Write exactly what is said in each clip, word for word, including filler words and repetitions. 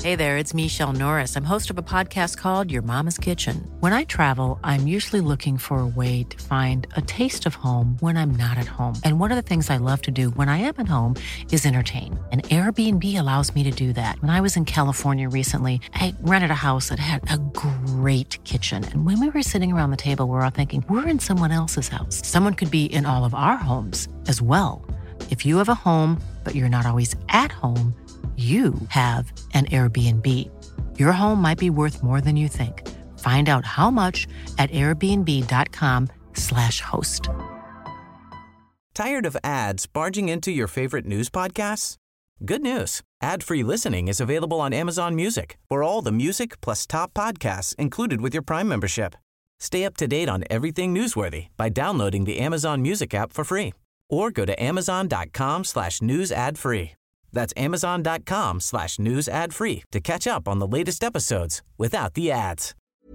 Hey there, it's Michelle Norris. I'm host of a podcast called Your Mama's Kitchen. When I travel, I'm usually looking for a way to find a taste of home when I'm not at home. And one of the things I love to do when I am at home is entertain. And Airbnb allows me to do that. When I was in California recently, I rented a house that had a great kitchen. And when we were sitting around the table, we were all thinking, we're in someone else's house. Someone could be in all of our homes as well. If you have a home, but you're not always at home, you have an Airbnb. Your home might be worth more than you think. Find out how much at airbnb.com slash host. Tired of ads barging into your favorite news podcasts? Good news. Ad-free listening is available on Amazon Music for all the music plus top podcasts included with your Prime membership. Stay up to date on everything newsworthy by downloading the Amazon Music app for free or go to amazon.com slash news ad free. That's amazon.com slash news ad free to catch up on the latest episodes without the ads.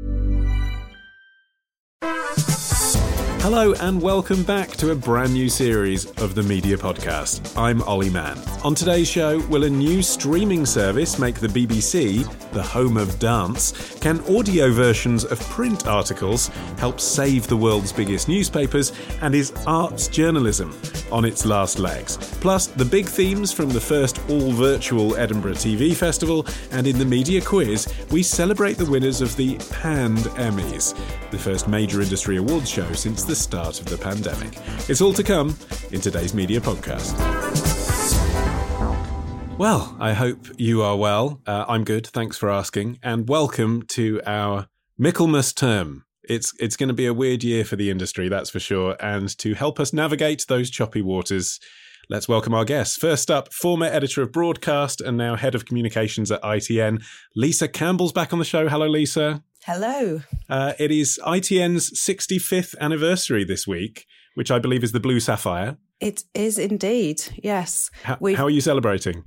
Hello and welcome back to a brand new series of the Media Podcast. I'm Ollie Mann. On today's show, will a new streaming service make the B B C, the home of dance? Can audio versions of print articles help save the world's biggest newspapers? And is arts journalism on its last legs? Plus, the big themes from the first all-virtual Edinburgh T V Festival, and in the Media Quiz, we celebrate the winners of the Pand Emmys, the first major industry awards show since the start of the pandemic. It's all to come in today's Media Podcast. Well, I hope you are well. Uh, I'm good, thanks for asking, and welcome to our Michaelmas term. It's it's going to be a weird year for the industry, that's for sure, and to help us navigate those choppy waters, let's welcome our guests. First up, former editor of broadcast and now head of communications at I T N, Lisa Campbell's back on the show. Hello, Lisa. Hello. Uh, it is I T N's sixty-fifth anniversary this week, which I believe is the Blue Sapphire. It is indeed, yes. How, how are you celebrating?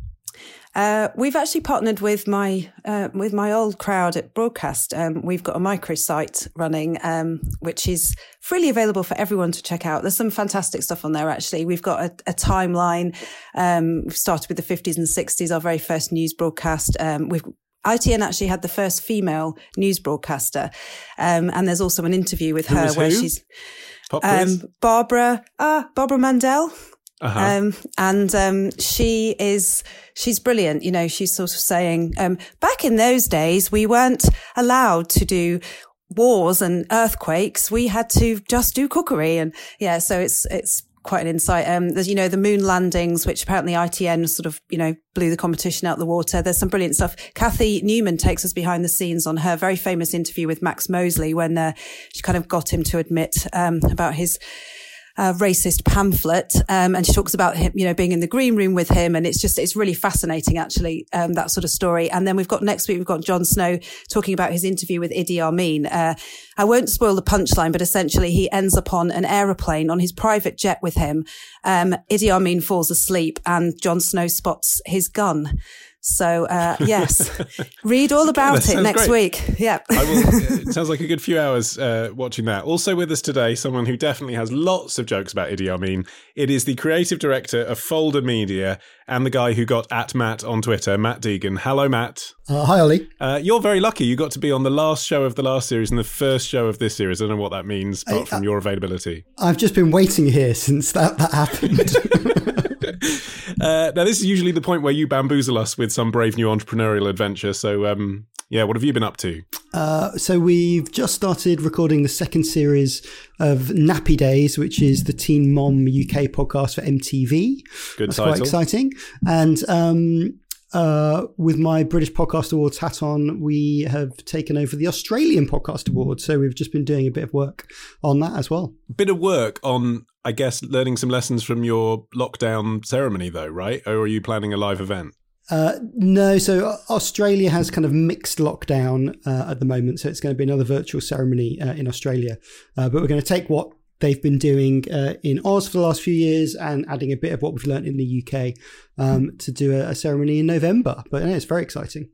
Uh, we've actually partnered with my uh, with my old crowd at Broadcast. Um, we've got a microsite running, um, which is freely available for everyone to check out. There's some fantastic stuff on there, actually. We've got a, a timeline. Um, we've started with the fifties and sixties, our very first news broadcast. Um, we've I T N actually had the first female news broadcaster. Um, and there's also an interview with who her where who? she's Pop um, Barbara, ah, Barbara Mandel. Uh-huh. Um, and, um, she is, she's brilliant. You know, she's sort of saying, um, back in those days, we weren't allowed to do wars and earthquakes. We had to just do cookery. And yeah, so it's, it's quite an insight. Um, there's, you know, the moon landings, which apparently I T N sort of, you know, blew the competition out the water. There's some brilliant stuff. Kathy Newman takes us behind the scenes on her very famous interview with Max Mosley when, uh, she kind of got him to admit, um, about his, Uh, racist pamphlet. Um, and she talks about him, you know, being in the green room with him. And it's just, it's really fascinating, actually, um, that sort of story. And then we've got next week, we've got Jon Snow talking about his interview with Idi Amin. Uh, I won't spoil the punchline, but essentially he ends up on an aeroplane on his private jet with him. Um, Idi Amin falls asleep and Jon Snow spots his gun. So, uh, yes, read all about it next great. week. Yeah. I will, it sounds like a good few hours uh, watching that. Also with us today, someone who definitely has lots of jokes about Idi Amin. It is the creative director of Folder Media and the guy who got at Matt on Twitter, Matt Deegan. Hello, Matt. Uh, hi, Ollie. Uh, you're very lucky. You got to be on the last show of the last series and the first show of this series. I don't know what that means, apart I, from your availability. I've just been waiting here since that, that happened. Uh, now, this is usually the point where you bamboozle us with some brave new entrepreneurial adventure. So, um, yeah, what have you been up to? Uh, so we've just started recording the second series of Nappy Days, which is the Teen Mom U K podcast for M T V. Good That's title. Quite exciting. And um, uh, with my British Podcast Awards hat on, we have taken over the Australian Podcast Awards. So we've just been doing a bit of work on that as well. Bit of work on, I guess, learning some lessons from your lockdown ceremony, though, right? Or are you planning a live event? Uh, no, so Australia has kind of mixed lockdown uh, at the moment, so it's going to be another virtual ceremony uh, in Australia. Uh, but we're going to take what they've been doing uh, in Oz for the last few years and adding a bit of what we've learned in the U K um, to do a, a ceremony in November. But yeah, it's very exciting.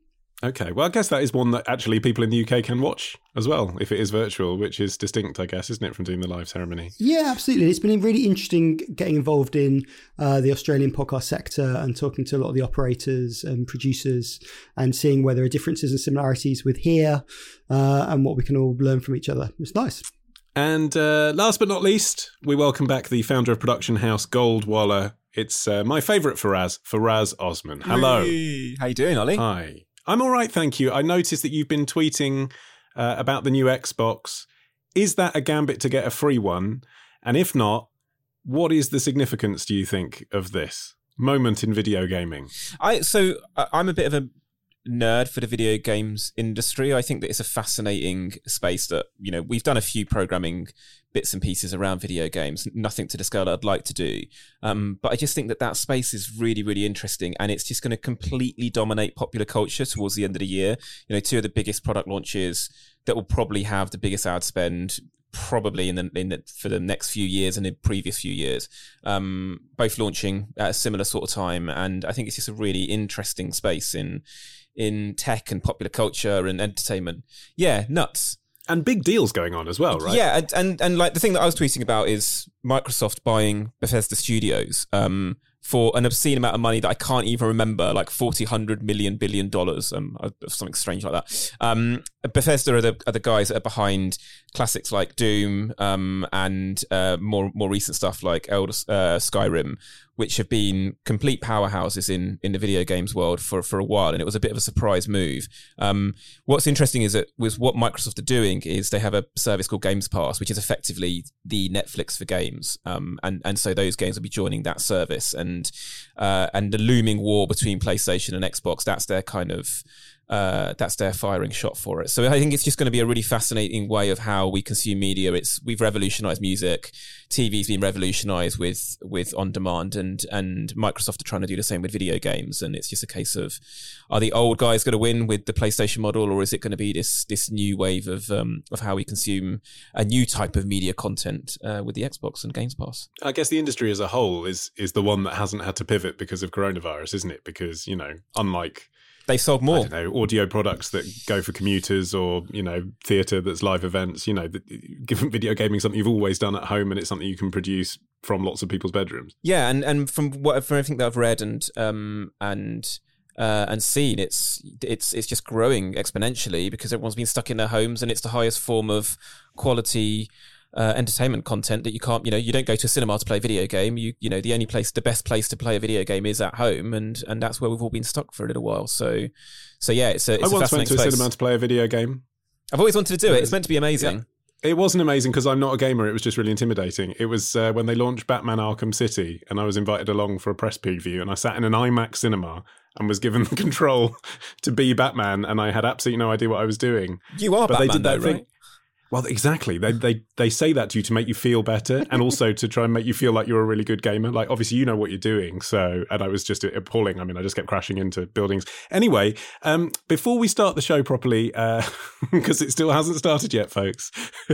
Okay, well, I guess that is one that actually people in the U K can watch as well, if it is virtual, which is distinct, I guess, isn't it, from doing the live ceremony? Yeah, absolutely. It's been really interesting getting involved in uh, the Australian podcast sector and talking to a lot of the operators and producers and seeing where there are differences and similarities with here uh, and what we can all learn from each other. It's nice. And uh, last but not least, we welcome back the founder of production house Goldwaller. It's uh, my favourite Faraz, Faraz Osman. Hello. Hey. How you doing, Ollie? Hi. I'm all right, thank you. I noticed that you've been tweeting uh, about the new Xbox. Is that a gambit to get a free one? And if not, what is the significance, do you think, of this moment in video gaming? I So uh, I'm a bit of a nerd for the video games industry. I think that it's a fascinating space that, you know, we've done a few programming bits and pieces around video games, nothing to the scale I'd like to do. Um, but I just think that that space is really, really interesting, and it's just going to completely dominate popular culture towards the end of the year. You know, two of the biggest product launches that will probably have the biggest ad spend probably in the, in the for the next few years and in previous few years, um, both launching at a similar sort of time. And I think it's just a really interesting space in in tech and popular culture and entertainment. Yeah, nuts. And big deals going on as well, right? Yeah, and, and and like the thing that I was tweeting about is Microsoft buying Bethesda Studios um, for an obscene amount of money that I can't even remember, like forty, hundred million, billion dollars, um, something strange like that. Um, Bethesda are the are the guys that are behind classics like Doom um, and uh, more more recent stuff like Elder uh, Skyrim, which have been complete powerhouses in, in the video games world for, for a while, and it was a bit of a surprise move. Um, what's interesting is that with what Microsoft are doing is they have a service called Games Pass, which is effectively the Netflix for games, um, and and so those games will be joining that service, and uh, and the looming war between PlayStation and Xbox, that's their kind of Uh, that's their firing shot for it. So I think it's just going to be a really fascinating way of how we consume media. It's we've revolutionized music. T V's been revolutionized with with on demand, and and Microsoft are trying to do the same with video games. And it's just a case of, are the old guys going to win with the PlayStation model, or is it going to be this this new wave of um, of how we consume a new type of media content uh, with the Xbox and Games Pass? I guess the industry as a whole is is the one that hasn't had to pivot because of coronavirus, isn't it? Because, you know, unlike They've sold more. I don't know, audio products that go for commuters, or, you know, theatre that's live events, you know, the, given video gaming something you've always done at home, and it's something you can produce from lots of people's bedrooms. Yeah, and, and from what from everything that I've read and um and uh, and seen, it's it's it's just growing exponentially because everyone's been stuck in their homes, and it's the highest form of quality Uh, entertainment content that you can't, you know, you don't go to a cinema to play a video game. You, you know, the only place, the best place to play a video game is at home, and and that's where we've all been stuck for a little while. So, so yeah, it's a. It's I a once went to a space. cinema to play a video game. I've always wanted to do it. It's meant to be amazing. Yeah. It wasn't amazing because I'm not a gamer. It was just really intimidating. It was uh, when they launched Batman Arkham City, and I was invited along for a press preview, and I sat in an IMAX cinema and was given the control to be Batman, and I had absolutely no idea what I was doing. You are but Batman, they did that though, thing. right? Well, exactly. They they they say that to you to make you feel better, and also to try and make you feel like you're a really good gamer. Like, obviously, you know what you're doing. So, and I was just appalling. I mean, I just kept crashing into buildings. Anyway, um, before we start the show properly, because uh, it still hasn't started yet, folks,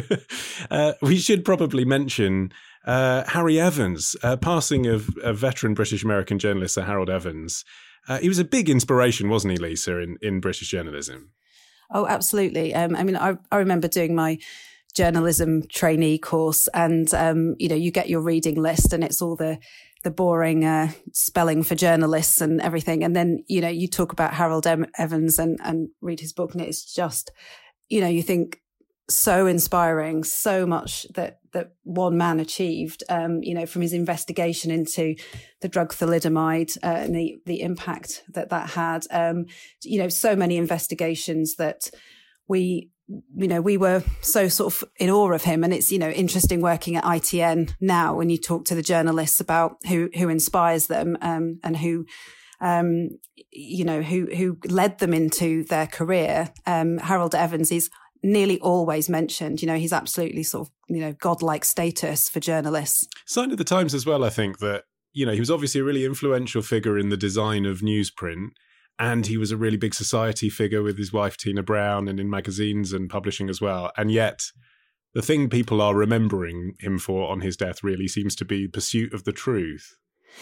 uh, we should probably mention uh, Harry Evans, uh, passing of a veteran British American journalist, Sir Harold Evans. Uh, he was a big inspiration, wasn't he, Lisa, in, in British journalism? Oh, absolutely. Um, I mean, I, I remember doing my journalism trainee course, and, um, you know, you get your reading list, and it's all the, the boring uh, spelling for journalists and everything. And then, you know, you talk about Harold Evans and, and read his book, and it's just, you know, you think so inspiring, so much that, that one man achieved, um, you know, from his investigation into the drug thalidomide uh, and the, the impact that that had, um, you know, so many investigations that we, you know, we were so sort of in awe of him. And it's, you know, interesting working at I T N now when you talk to the journalists about who, who inspires them, um, and who, um, you know, who, who led them into their career. Um, Harold Evans is nearly always mentioned. You know, he's absolutely sort of, you know, godlike status for journalists. Sign of the times as well, I think, that, you know, he was obviously a really influential figure in the design of newsprint, and he was a really big society figure with his wife, Tina Brown, and in magazines and publishing as well. And yet the thing people are remembering him for on his death really seems to be pursuit of the truth.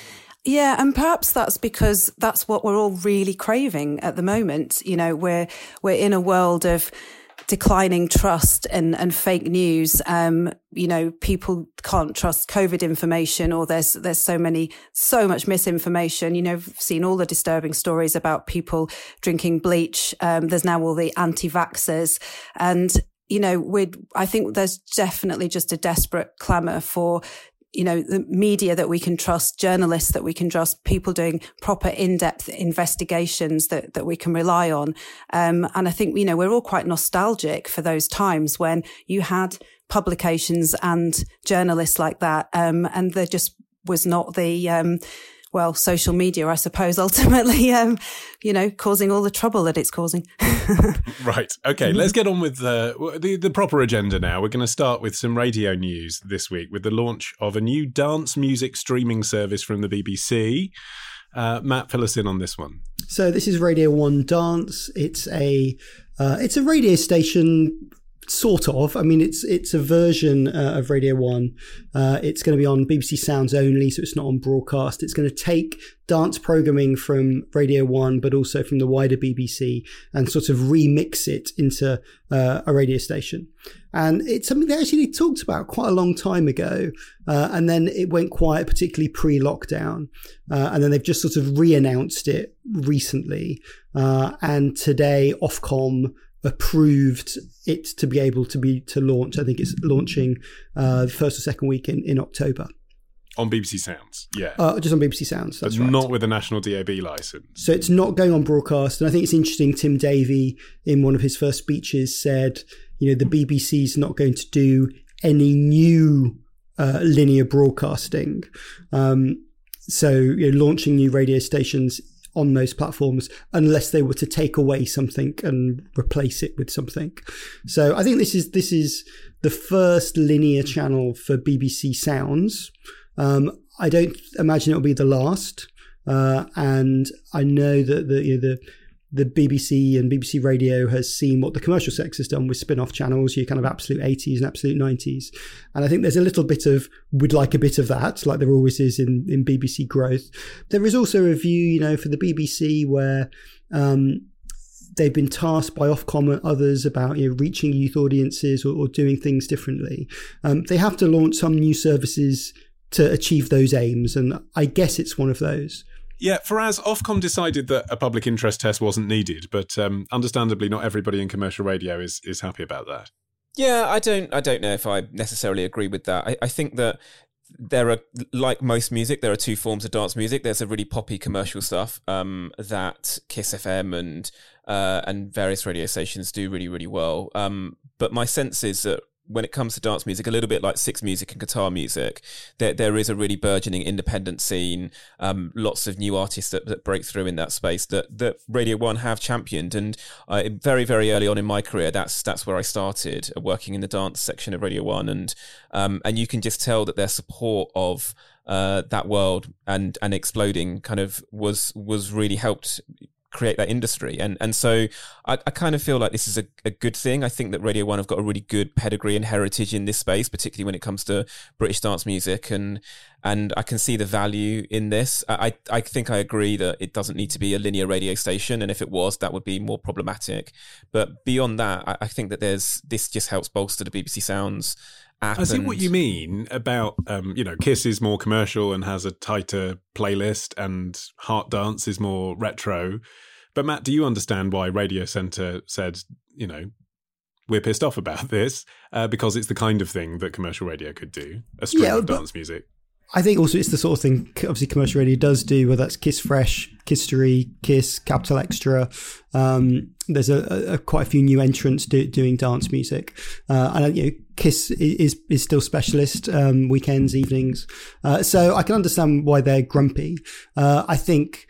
Yeah, and perhaps that's because that's what we're all really craving at the moment. You know, we're we're in a world of declining trust and, and fake news. Um, you know, people can't trust COVID information, or there's there's so many so much misinformation. You know, I've seen all the disturbing stories about people drinking bleach. Um, there's now all the anti-vaxxers, and you know, we I think there's definitely just a desperate clamour for, you know, the media that we can trust, journalists that we can trust, people doing proper in-depth investigations that, that we can rely on. Um, and I think, you know, we're all quite nostalgic for those times when you had publications and journalists like that. Um, and there just was not the, um, well, social media, I suppose, ultimately, um, you know, causing all the trouble that it's causing. Right. Okay, let's get on with the, the, the proper agenda now. We're going to start with some radio news this week with the launch of a new dance music streaming service from the B B C. Uh, Matt, fill us in on this one. So this is Radio One Dance. It's a uh, it's a radio station. Sort of. I mean, it's it's a version uh, of Radio One. Uh, it's going to be on B B C Sounds only, so it's not on broadcast. It's going to take dance programming from Radio One, but also from the wider B B C, and sort of remix it into uh, a radio station. And it's something they actually talked about quite a long time ago, uh, and then it went quiet, particularly pre-lockdown. Uh, and then they've just sort of re-announced it recently. Uh, and today, Ofcom approved it to be able to be to launch. I think it's launching uh, the first or second week in, in October. On B B C Sounds, yeah. Uh, just on B B C Sounds, that's but right. Not with a national D A B licence. So it's not going on broadcast. And I think it's interesting, Tim Davie, in one of his first speeches, said, you know, the B B C's not going to do any new uh, linear broadcasting. Um, so you know, launching new radio stations on those platforms, unless they were to take away something and replace it with something. So I think this is this is the first linear channel for B B C Sounds. Um, I don't imagine it'll be the last. Uh, and I know that the, you know, the the B B C and B B C Radio has seen what the commercial sector has done with spin-off channels, your kind of absolute eighties and absolute nineties. And I think there's a little bit of, would like a bit of that, like there always is in, in B B C growth. There is also a view, you know, for the B B C where um, they've been tasked by Ofcom and others about, you know, reaching youth audiences or, or doing things differently. Um, they have to launch some new services to achieve those aims. And I guess it's one of those. Yeah, Faraz, Ofcom decided that a public interest test wasn't needed, but um, understandably not everybody in commercial radio is is happy about that. Yeah, I don't I don't know if I necessarily agree with that. I, I think that there are, like most music, there are two forms of dance music. There's a really poppy commercial stuff um, that Kiss F M and uh, and various radio stations do really, really well. Um, but my sense is that when it comes to dance music, a little bit like Six Music and guitar music, there there is a really burgeoning independent scene, um, lots of new artists that, that break through in that space that, that Radio One have championed. And uh, very, very early on in my career, that's that's where I started, uh, working in the dance section of Radio One. And um, and you can just tell that their support of uh, that world and and exploding kind of was was really helped create that industry. And and so I, I kind of feel like this is a, a good thing. I think that Radio One have got a really good pedigree and heritage in this space, particularly when it comes to British dance music, and and I can see the value in this. I, I think I agree that it doesn't need to be a linear radio station, and if it was, that would be more problematic. But beyond that, I, I think that there's this just helps bolster the B B C Sounds app. I see and, what you mean about, um, you know, Kiss is more commercial and has a tighter playlist, and Heart Dance is more retro. But Matt, do you understand why Radio Centre said, you know, we're pissed off about this uh, because it's the kind of thing that commercial radio could do, a stream yeah, of dance music? I think also it's the sort of thing, obviously, commercial radio does do, whether that's Kiss Fresh, Kisstory, Kiss, Capital Extra. Um, there's a, a quite a few new entrants do, doing dance music. Uh, and, you know, Kiss is is still specialist, um, weekends, evenings. Uh, so I can understand why they're grumpy. Uh, I think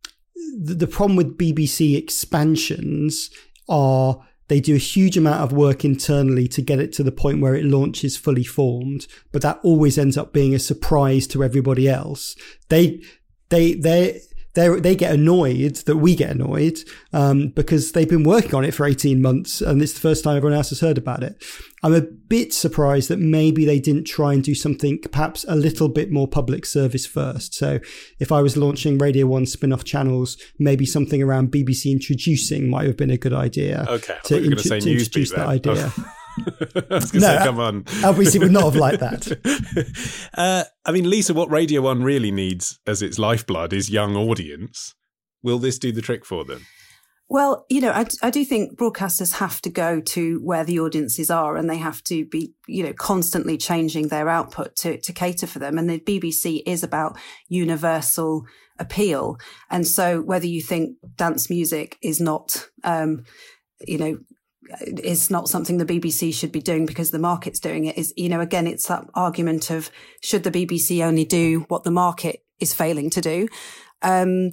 the, the problem with B B C expansions are they do a huge amount of work internally to get it to the point where it launches fully formed, but that always ends up being a surprise to everybody else. They, they, they, they they get annoyed that we get annoyed um, because they've been working on it for eighteen months and it's the first time everyone else has heard about it. I'm a bit surprised that maybe they didn't try and do something perhaps a little bit more public service first. So if I was launching Radio one spin-off channels, maybe something around B B C introducing might have been a good idea. Okay, I to, you were going to say to introduce that idea. Oh. I was going to no, say, come on. Obviously would not have liked that. uh, I mean, Lisa, what Radio one really needs as its lifeblood is young audience. Will this do the trick for them? Well, you know, I, I do think broadcasters have to go to where the audiences are and they have to be, you know, constantly changing their output to, to cater for them. And the B B C is about universal appeal. And so whether you think dance music is not, um, you know, is not something the B B C should be doing because the market's doing it is, you know, again, it's that argument of should the B B C only do what the market is failing to do? Um,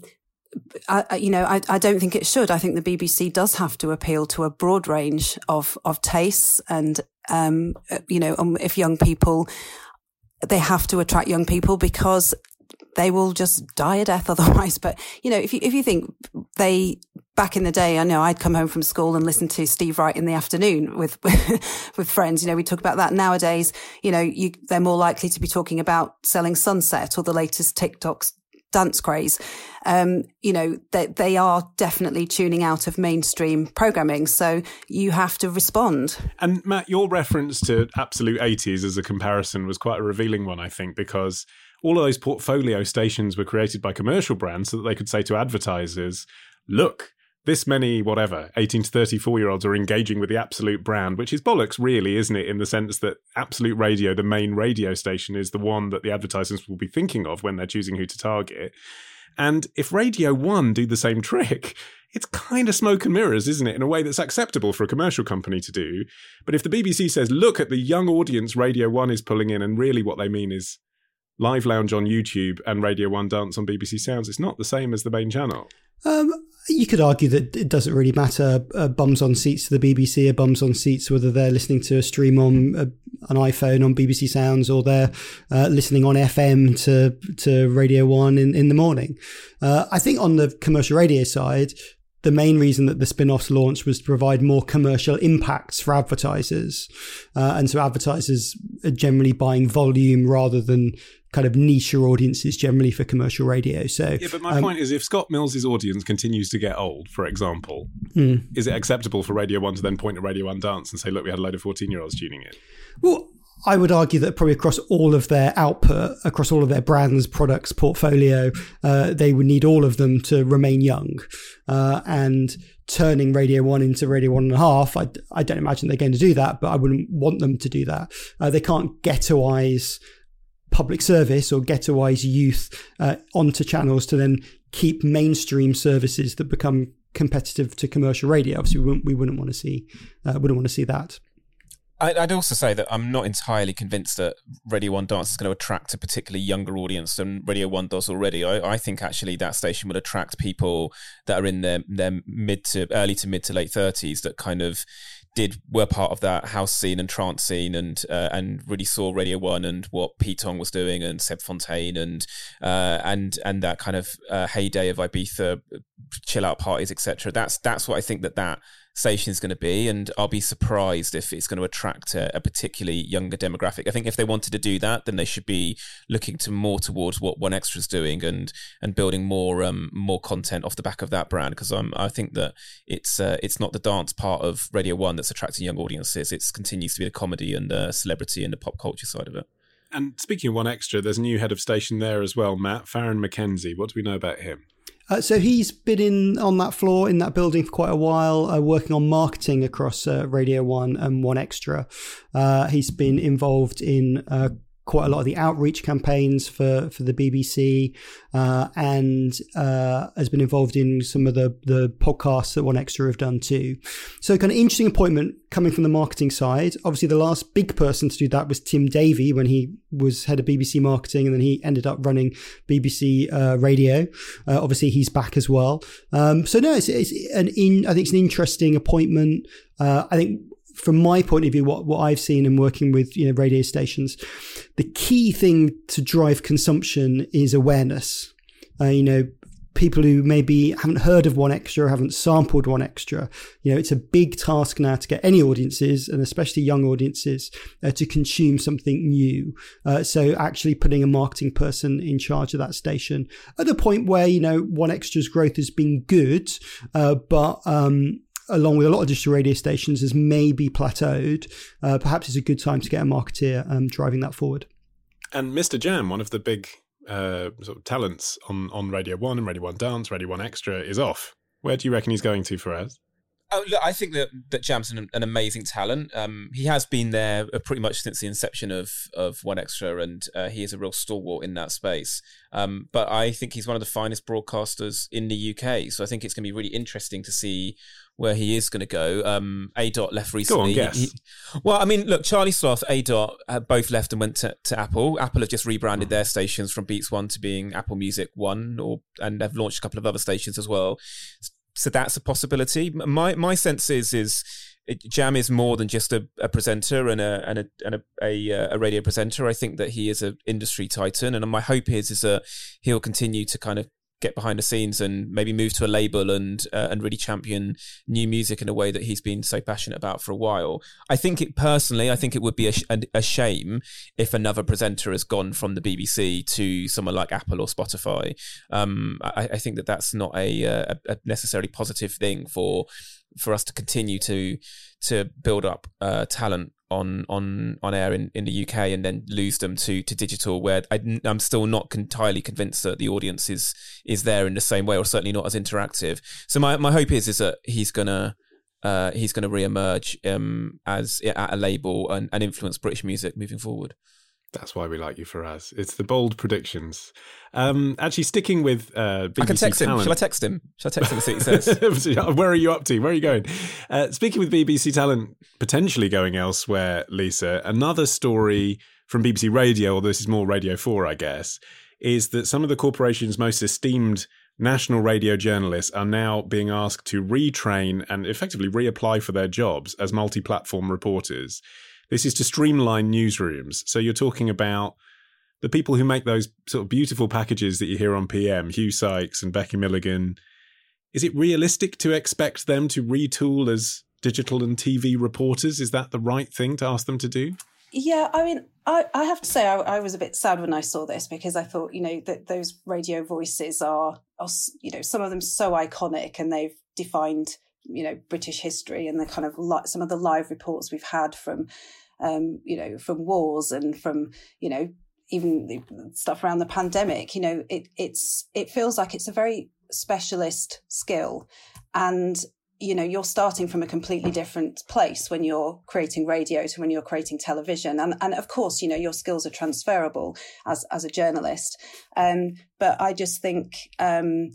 I, you know, I, I don't think it should. I think the B B C does have to appeal to a broad range of, of tastes and, um, you know, um, if young people, they have to attract young people because they will just die a death otherwise. But, you know, if you, if you think they, back in the day, I know I'd come home from school and listen to Steve Wright in the afternoon with, with friends. You know, we talk about that nowadays. You know, you, they're more likely to be talking about selling Sunset or the latest TikToks dance craze. Um, you know, they, they are definitely tuning out of mainstream programming. So you have to respond. And Matt, your reference to Absolute eighties as a comparison was quite a revealing one, I think, because all of those portfolio stations were created by commercial brands so that they could say to advertisers, look, this many, whatever, eighteen to thirty-four-year-olds are engaging with the Absolute brand, which is bollocks, really, isn't it, in the sense that Absolute Radio, the main radio station, is the one that the advertisers will be thinking of when they're choosing who to target. And if Radio one do the same trick, it's kind of smoke and mirrors, isn't it, in a way that's acceptable for a commercial company to do. But if the B B C says, look at the young audience Radio one is pulling in, and really what they mean is Live Lounge on YouTube and Radio one Dance on B B C Sounds, it's not the same as the main channel. Um, you could argue that it doesn't really matter. Uh, bums on seats to the B B C are bums on seats, whether they're listening to a stream on a, an iPhone on B B C Sounds or they're uh, listening on F M to to Radio one in, in the morning. Uh, I think on the commercial radio side, the main reason that the spin-offs launched was to provide more commercial impacts for advertisers. Uh, and so advertisers are generally buying volume rather than kind of niche audiences generally for commercial radio. So yeah, but my um, point is if Scott Mills's audience continues to get old, for example, mm. is it acceptable for Radio one to then point at Radio one Dance and say, look, we had a load of fourteen-year-olds tuning in? Well, I would argue that probably across all of their output, across all of their brands, products, portfolio, uh, they would need all of them to remain young. Uh, and turning Radio one into Radio one and a half, I, I don't imagine they're going to do that, but I wouldn't want them to do that. Uh, they can't ghettoise public service or ghettoise youth uh, onto channels to then keep mainstream services that become competitive to commercial radio. Obviously, we wouldn't, we wouldn't want to see, uh, wouldn't want to see that. I'd also say that I'm not entirely convinced that Radio one Dance is going to attract a particularly younger audience than Radio one does already. I, I think actually that station would attract people that are in their, their mid to early to mid to late thirties that kind of did were part of that house scene and trance scene and uh, and really saw Radio one and what Pete Tong was doing and Seb Fontaine and uh, and and that kind of uh, heyday of Ibiza chill out parties, et cetera. That's that's what I think that that station is going to be, and I'll be surprised if it's going to attract a, a particularly younger demographic. I think if they wanted to do that, then they should be looking to more towards what One Extra is doing and and building more um more content off the back of that brand. Because I'm I think that it's uh, it's not the dance part of Radio One that's attracting young audiences. It continues to be the comedy and the celebrity and the pop culture side of it. And speaking of One Extra, there's a new head of station there as well, Matt Farron McKenzie. What do we know about him? Uh, so he's been in on that floor in that building for quite a while, uh, working on marketing across uh, Radio one and One Extra. Uh, he's been involved in uh, quite a lot of the outreach campaigns for, for the B B C uh, and uh, has been involved in some of the, the podcasts that One Extra have done too. So kind of interesting appointment coming from the marketing side. Obviously, the last big person to do that was Tim Davie when he was head of B B C marketing, and then he ended up running B B C uh, radio. Uh, obviously, he's back as well. Um, so no, it's, it's an in, I think it's an interesting appointment. Uh, I think from my point of view, what, what I've seen in working with, you know, radio stations, the key thing to drive consumption is awareness. Uh, you know, people who maybe haven't heard of One Extra or haven't sampled One Extra. You know, it's a big task now to get any audiences, and especially young audiences, uh, to consume something new. Uh, so actually putting a marketing person in charge of that station at a point where, you know, One Extra's growth has been good, uh, but um, along with a lot of digital radio stations, has maybe plateaued. Uh, perhaps it's a good time to get a marketeer um, driving that forward. And Mister Jam, one of the big Uh, sort of talents on, on Radio one and Radio one Dance, Radio one Extra, is off. Where do you reckon he's going to, Faraz? Oh, look, I think that, that Jam's an, an amazing talent. Um, he has been there pretty much since the inception of, of One Extra, and uh, he is a real stalwart in that space. Um, but I think he's one of the finest broadcasters in the U K. So I think it's going to be really interesting to see where he is going to go. Um, A Dot left recently. Go on, guess. He, he, well, I mean, look, Charlie Sloth, A Dot uh, both left and went to, to Apple. Apple have just rebranded their stations from Beats One to being Apple Music One, or and they've launched a couple of other stations as well. So that's a possibility. My my sense is is Jam is more than just a, a presenter and a and a and a, a, a radio presenter. I think that he is an industry titan, and my hope is is that he'll continue to kind of get behind the scenes and maybe move to a label and uh, and really champion new music in a way that he's been so passionate about for a while. I think it personally, I think it would be a, a, a shame if another presenter has gone from the B B C to someone like Apple or Spotify. Um, I, I think that that's not a, a, a necessarily positive thing for for us to continue to to build up uh, talent on on on air in, in the U K and then lose them to to digital, where I, I'm still not entirely convinced that the audience is is there in the same way, or certainly not as interactive. So my, my hope is is that he's gonna uh, he's gonna re-emerge um, as at a label and, and influence British music moving forward. That's why we like you, Faraz. It's the bold predictions. Um, actually, sticking with uh, B B C I can text talent. him. Shall I text him? Shall I text him and see what he says? Where are you up to? Where are you going? Uh, speaking with B B C talent potentially going elsewhere, Lisa, another story from B B C Radio, although this is more Radio four, I guess, is that some of the corporation's most esteemed national radio journalists are now being asked to retrain and effectively reapply for their jobs as multi-platform reporters. This is to streamline newsrooms. So you're talking about the people who make those sort of beautiful packages that you hear on P M, Hugh Sykes and Becky Milligan. Is it realistic to expect them to retool as digital and T V reporters? Is that the right thing to ask them to do? Yeah, I mean, I, I have to say I, I was a bit sad when I saw this, because I thought, you know, that those radio voices are, are, you know, some of them so iconic, and they've defined, you know, British history, and the kind of li- some of the live reports we've had from, um, you know, from wars and from, you know, even the stuff around the pandemic. You know, it it's it feels like it's a very specialist skill, and you know, you're starting from a completely different place when you're creating radio to when you're creating television, and and of course, you know, your skills are transferable as as a journalist. Um, but I just think. Um,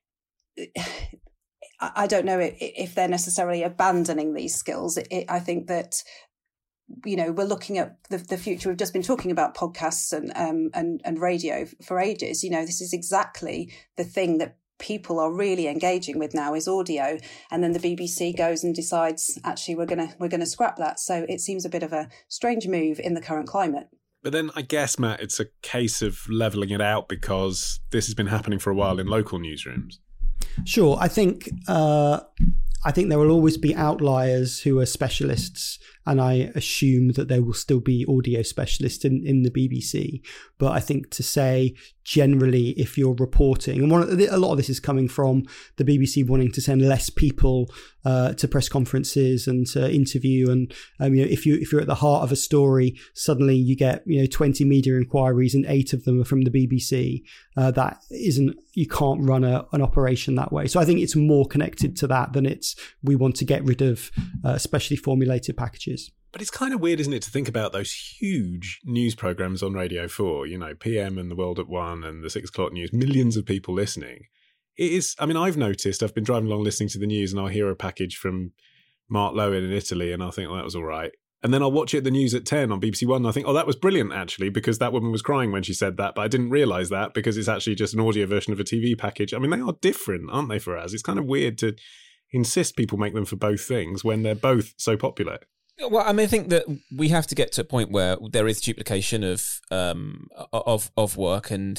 I don't know if they're necessarily abandoning these skills. It, it, I think that, you know, we're looking at the, the future. We've just been talking about podcasts and um, and and radio for ages. You know, this is exactly the thing that people are really engaging with now, is audio. And then the B B C goes and decides, actually, we're gonna we're gonna scrap that. So it seems a bit of a strange move in the current climate. But then I guess, Matt, it's a case of levelling it out, because this has been happening for a while in local newsrooms. Sure. I think uh, I think there will always be outliers who are specialists, and I assume that there will still be audio specialists in, in the B B C. But I think to say generally, if you're reporting, and one of the, a lot of this is coming from the B B C wanting to send less people uh, to press conferences and to interview, and um, you know, if you if you're at the heart of a story, suddenly you get you know twenty media inquiries and eight of them are from the B B C. Uh, that isn't, you can't run a, an operation that way. So I think it's more connected to that than it's we want to get rid of uh, specially formulated packages. But it's kind of weird, isn't it, to think about those huge news programmes on Radio four, you know, P M and The World at One and the six o'clock news, millions of people listening. It is, I mean, I've noticed, I've been driving along listening to the news, and I'll hear a package from Mark Lowen in Italy, and I'll think, well, that was all right. And then I'll watch it, the news at ten on B B C One, and I think, oh, that was brilliant, actually, because that woman was crying when she said that, but I didn't realise that because it's actually just an audio version of a T V package. I mean, they are different, aren't they, for us? It's kind of weird to insist people make them for both things when they're both so popular. Well, I mean, I think that we have to get to a point where there is duplication of um, of of work, and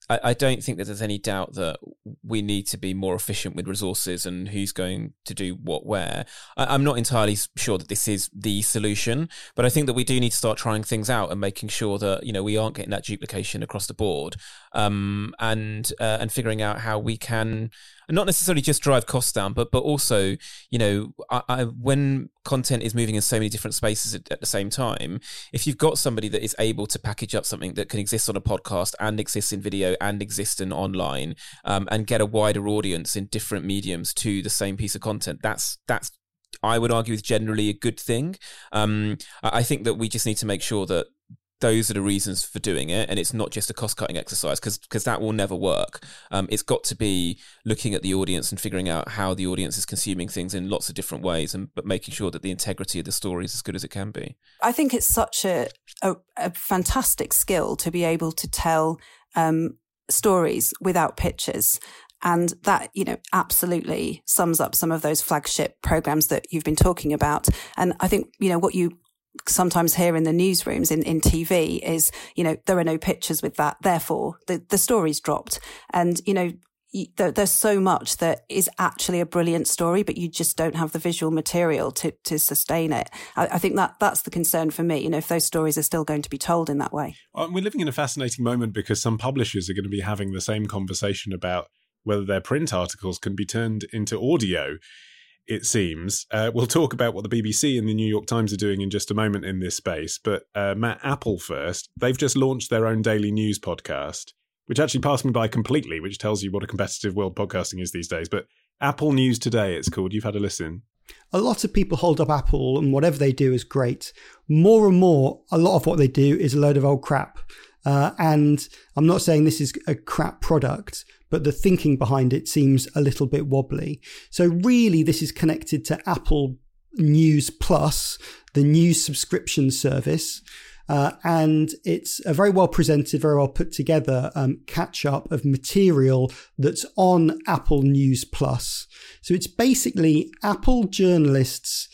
I, I don't think that there's any doubt that we need to be more efficient with resources and who's going to do what where. I, I'm not entirely sure that this is the solution, but I think that we do need to start trying things out and making sure that, you know, we aren't getting that duplication across the board, um, and uh, and figuring out how we can not necessarily just drive costs down, but but also, you know, I, I, when content is moving in so many different spaces at, at the same time, if you've got somebody that is able to package up something that can exist on a podcast and exist in video and exist in online, um, and get a wider audience in different mediums to the same piece of content, that's that's I would argue is generally a good thing. Um, I think that we just need to make sure that those are the reasons for doing it, and it's not just a cost-cutting exercise, because because that will never work. Um, it's got to be looking at the audience and figuring out how the audience is consuming things in lots of different ways, and but making sure that the integrity of the story is as good as it can be. I think it's such a a, a fantastic skill to be able to tell um, stories without pictures. And that, you know, absolutely sums up some of those flagship programs that you've been talking about. And I think, you know, what you sometimes hear in the newsrooms in, in T V is, you know, there are no pictures with that. Therefore, the, the story's dropped. And, you know, you, there, there's so much that is actually a brilliant story, but you just don't have the visual material to, to sustain it. I, I think that that's the concern for me, you know, if those stories are still going to be told in that way. Well, we're living in a fascinating moment because some publishers are going to be having the same conversation about whether their print articles can be turned into audio. It seems. Uh, we'll talk about what the B B C and the New York Times are doing in just a moment in this space. But uh, Matt, Apple first. They've just launched their own daily news podcast, which actually passed me by completely, which tells you what a competitive world podcasting is these days. But Apple News Today, it's called. You've had a listen. A lot of people hold up Apple and whatever they do is great. More and more, a lot of what they do is a load of old crap. Uh, and I'm not saying this is a crap product, but the thinking behind it seems a little bit wobbly. So really, this is connected to Apple News Plus, the news subscription service. Uh, and it's a very well presented, very well put together um, catch up of material that's on Apple News Plus. So it's basically Apple journalists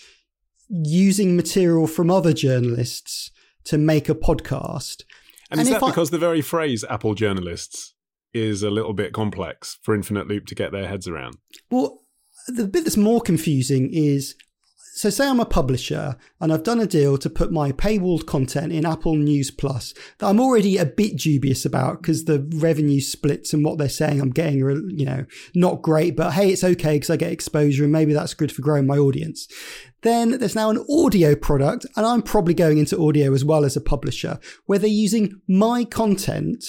using material from other journalists to make a podcast. And, and is that I, because the very phrase Apple journalists is a little bit complex for Infinite Loop to get their heads around? Well, the bit that's more confusing is, so say I'm a publisher and I've done a deal to put my paywalled content in Apple News Plus that I'm already a bit dubious about because the revenue splits and what they're saying I'm getting are, you know, not great, but hey, it's okay because I get exposure and maybe that's good for growing my audience. Then there's now an audio product, and I'm probably going into audio as well as a publisher, where they're using my content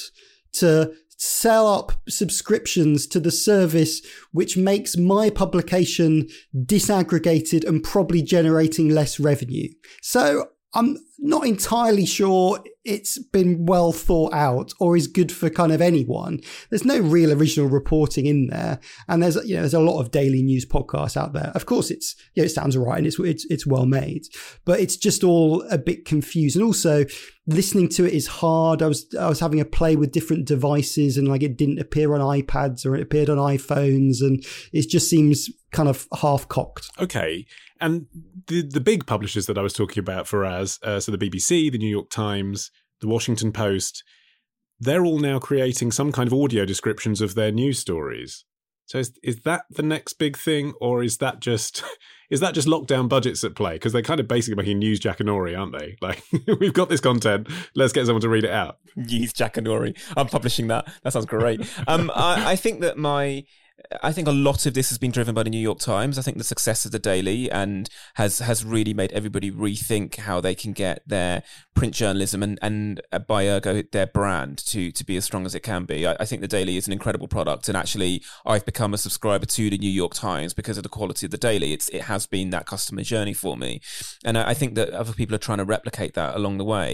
to sell up subscriptions to the service, which makes my publication disaggregated and probably generating less revenue. So I'm not entirely sure it's been well thought out or is good for kind of anyone. There's no real original reporting in there. And there's, you know, there's a lot of daily news podcasts out there. Of course, it's, you know, it sounds all right and it's, it's, it's well made, but it's just all a bit confused. And also listening to it is hard. I was, I was having a play with different devices and like it didn't appear on iPads or it appeared on iPhones, and it just seems kind of half cocked. Okay. And the the big publishers that I was talking about for us, uh, so the B B C, the New York Times, the Washington Post, they're all now creating some kind of audio descriptions of their news stories. So is is that the next big thing, or is that just is that just lockdown budgets at play? Because they're kind of basically making News Jackanory, aren't they? Like, we've got this content, let's get someone to read it out. News Jackanory. I'm publishing that. That sounds great. um, I, I think that my. I think a lot of this has been driven by the New York Times. I think the success of the Daily and has has really made everybody rethink how they can get their print journalism and, and uh, by ergo their brand to to be as strong as it can be. I, I think the Daily is an incredible product, and actually I've become a subscriber to the New York Times because of the quality of the Daily. It's it has been that customer journey for me, and I, I think that other people are trying to replicate that along the way.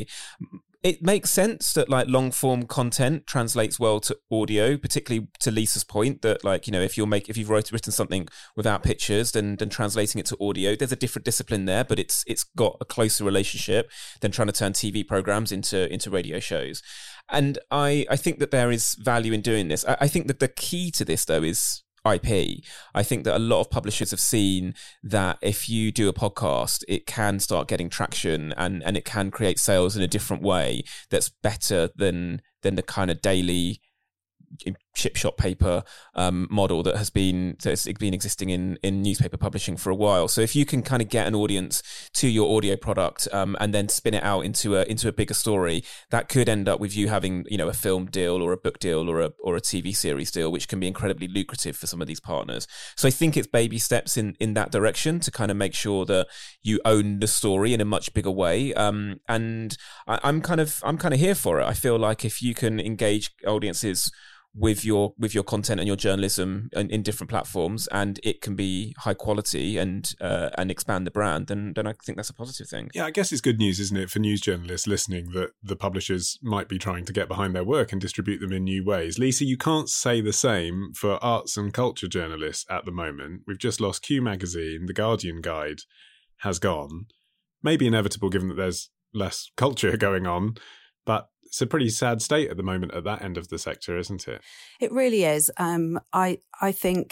It makes sense that like long form content translates well to audio, particularly to Lisa's point that, like, you know, if you're make if you've wrote, written something without pictures, then then translating it to audio, there's a different discipline there, but it's it's got a closer relationship than trying to turn T V programs into into radio shows. And I I think that there is value in doing this. I, I think that the key to this though is I P. I think that a lot of publishers have seen that if you do a podcast, it can start getting traction and, and it can create sales in a different way that's better than than the kind of daily chip shop paper um, model that has been that's been existing in in newspaper publishing for a while. So if you can kind of get an audience to your audio product um, and then spin it out into a into a bigger story, that could end up with you having, you know, a film deal or a book deal or a or a T V series deal, which can be incredibly lucrative for some of these partners. So I think it's baby steps in in that direction to kind of make sure that you own the story in a much bigger way. Um, and I, I'm kind of I'm kind of here for it. I feel like if you can engage audiences with your with your content and your journalism in, in different platforms, and it can be high quality and uh, and expand the brand, then then I think that's a positive thing. Yeah, I guess it's good news, isn't it, for news journalists listening, that the publishers might be trying to get behind their work and distribute them in new ways. Lisa, you can't say the same for arts and culture journalists at the moment. We've just lost Q Magazine, The Guardian Guide has gone. Maybe inevitable given that there's less culture going on, but it's a pretty sad state at the moment at that end of the sector, isn't it? It really is. Um, I I think,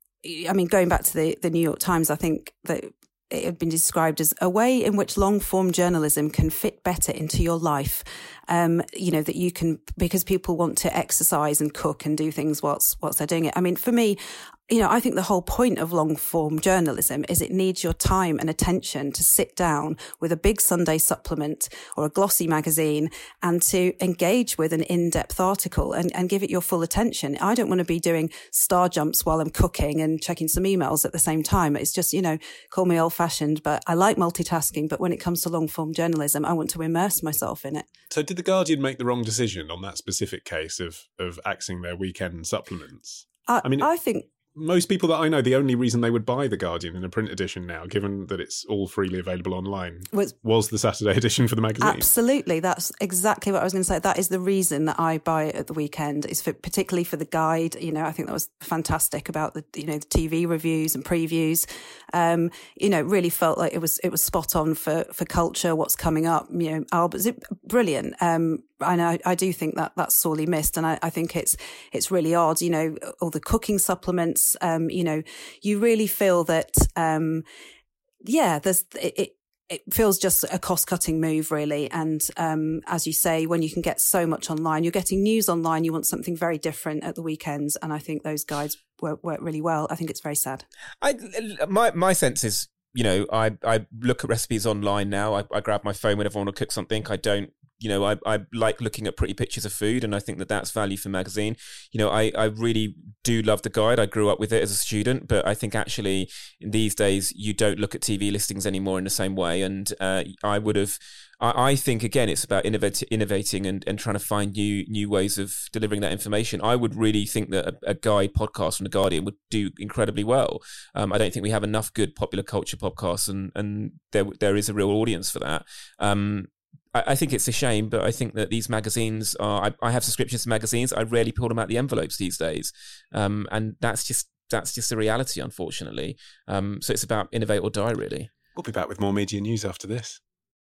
I mean, going back to the, the New York Times, I think that it had been described as a way in which long-form journalism can fit better into your life. Um, you know, that you can, because people want to exercise and cook and do things whilst, whilst they're doing it. I mean, for me, you know, I think the whole point of long-form journalism is it needs your time and attention to sit down with a big Sunday supplement or a glossy magazine and to engage with an in-depth article and, and give it your full attention. I don't want to be doing star jumps while I'm cooking and checking some emails at the same time. It's just, you know, call me old-fashioned, but I like multitasking. But when it comes to long-form journalism, I want to immerse myself in it. So did The Guardian make the wrong decision on that specific case of, of axing their weekend supplements? I, I mean, I think... most people that I know, the only reason they would buy The Guardian in a print edition now, given that it's all freely available online, was, was the Saturday edition for the magazine. Absolutely. That's exactly what I was going to say. That is the reason that I buy it at the weekend, is for, particularly for the guide. You know, I think that was fantastic about the, you know, the T V reviews and previews. Um, you know, really felt like it was, it was spot on for, for culture, what's coming up, you know, Albert's brilliant. Um, And I, I do think that that's sorely missed. And I, I think it's, it's really odd, you know, all the cooking supplements, um, you know, you really feel that, um, yeah, there's, it, it feels just a cost cutting move really. And, um, as you say, when you can get so much online, you're getting news online, you want something very different at the weekends. And I think those guides work, work really well. I think it's very sad. I, my, my sense is, you know, I, I look at recipes online now. I, I grab my phone whenever I want to cook something. I don't, you know, I, I like looking at pretty pictures of food, and I think that that's value for magazine. You know, I, I really do love the guide. I grew up with it as a student, but I think actually in these days you don't look at T V listings anymore in the same way. And uh, I would have, I, I think again, it's about innovate, innovating and, and trying to find new new ways of delivering that information. I would really think that a, a guide podcast from The Guardian would do incredibly well. Um, I don't think we have enough good popular culture podcasts, and and there there is a real audience for that. Um, I think it's a shame, but I think that these magazines are, I, I have subscriptions to magazines. I rarely pull them out the envelopes these days. Um, and that's just, that's just the reality, unfortunately. Um, so it's about innovate or die, really. We'll be back with more media news after this.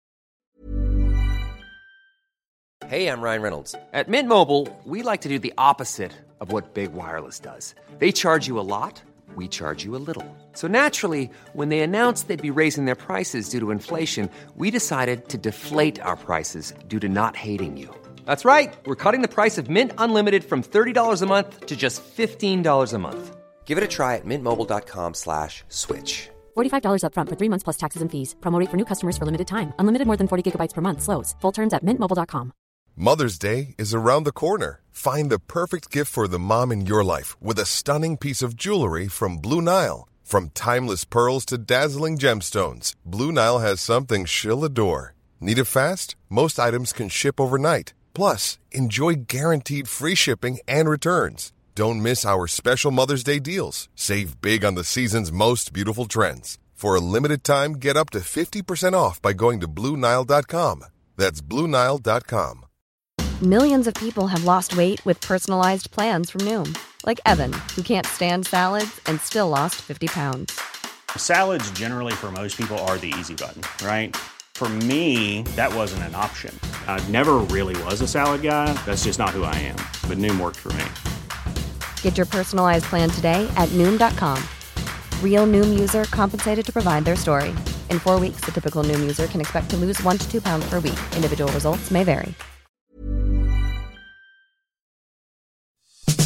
Hey, I'm Ryan Reynolds. At Mint Mobile, we like to do the opposite of what Big Wireless does. They charge you a lot. We charge you a little. So naturally, when they announced they'd be raising their prices due to inflation, we decided to deflate our prices due to not hating you. That's right. We're cutting the price of Mint Unlimited from thirty dollars a month to just fifteen dollars a month. Give it a try at mintmobile.com slash switch. forty-five dollars up front for three months plus taxes and fees. Promo rate for new customers for limited time. Unlimited more than forty gigabytes per month slows. Full terms at mint mobile dot com. Mother's Day is around the corner. Find the perfect gift for the mom in your life with a stunning piece of jewelry from Blue Nile. From timeless pearls to dazzling gemstones, Blue Nile has something she'll adore. Need it fast? Most items can ship overnight. Plus, enjoy guaranteed free shipping and returns. Don't miss our special Mother's Day deals. Save big on the season's most beautiful trends. For a limited time, get up to fifty percent off by going to Blue Nile dot com. That's Blue Nile dot com. Millions of people have lost weight with personalized plans from Noom. Like Evan, who can't stand salads and still lost fifty pounds. Salads generally for most people are the easy button, right? For me, that wasn't an option. I never really was a salad guy. That's just not who I am. But Noom worked for me. Get your personalized plan today at Noom dot com. Real Noom user compensated to provide their story. In four weeks, the typical Noom user can expect to lose one to two pounds per week. Individual results may vary.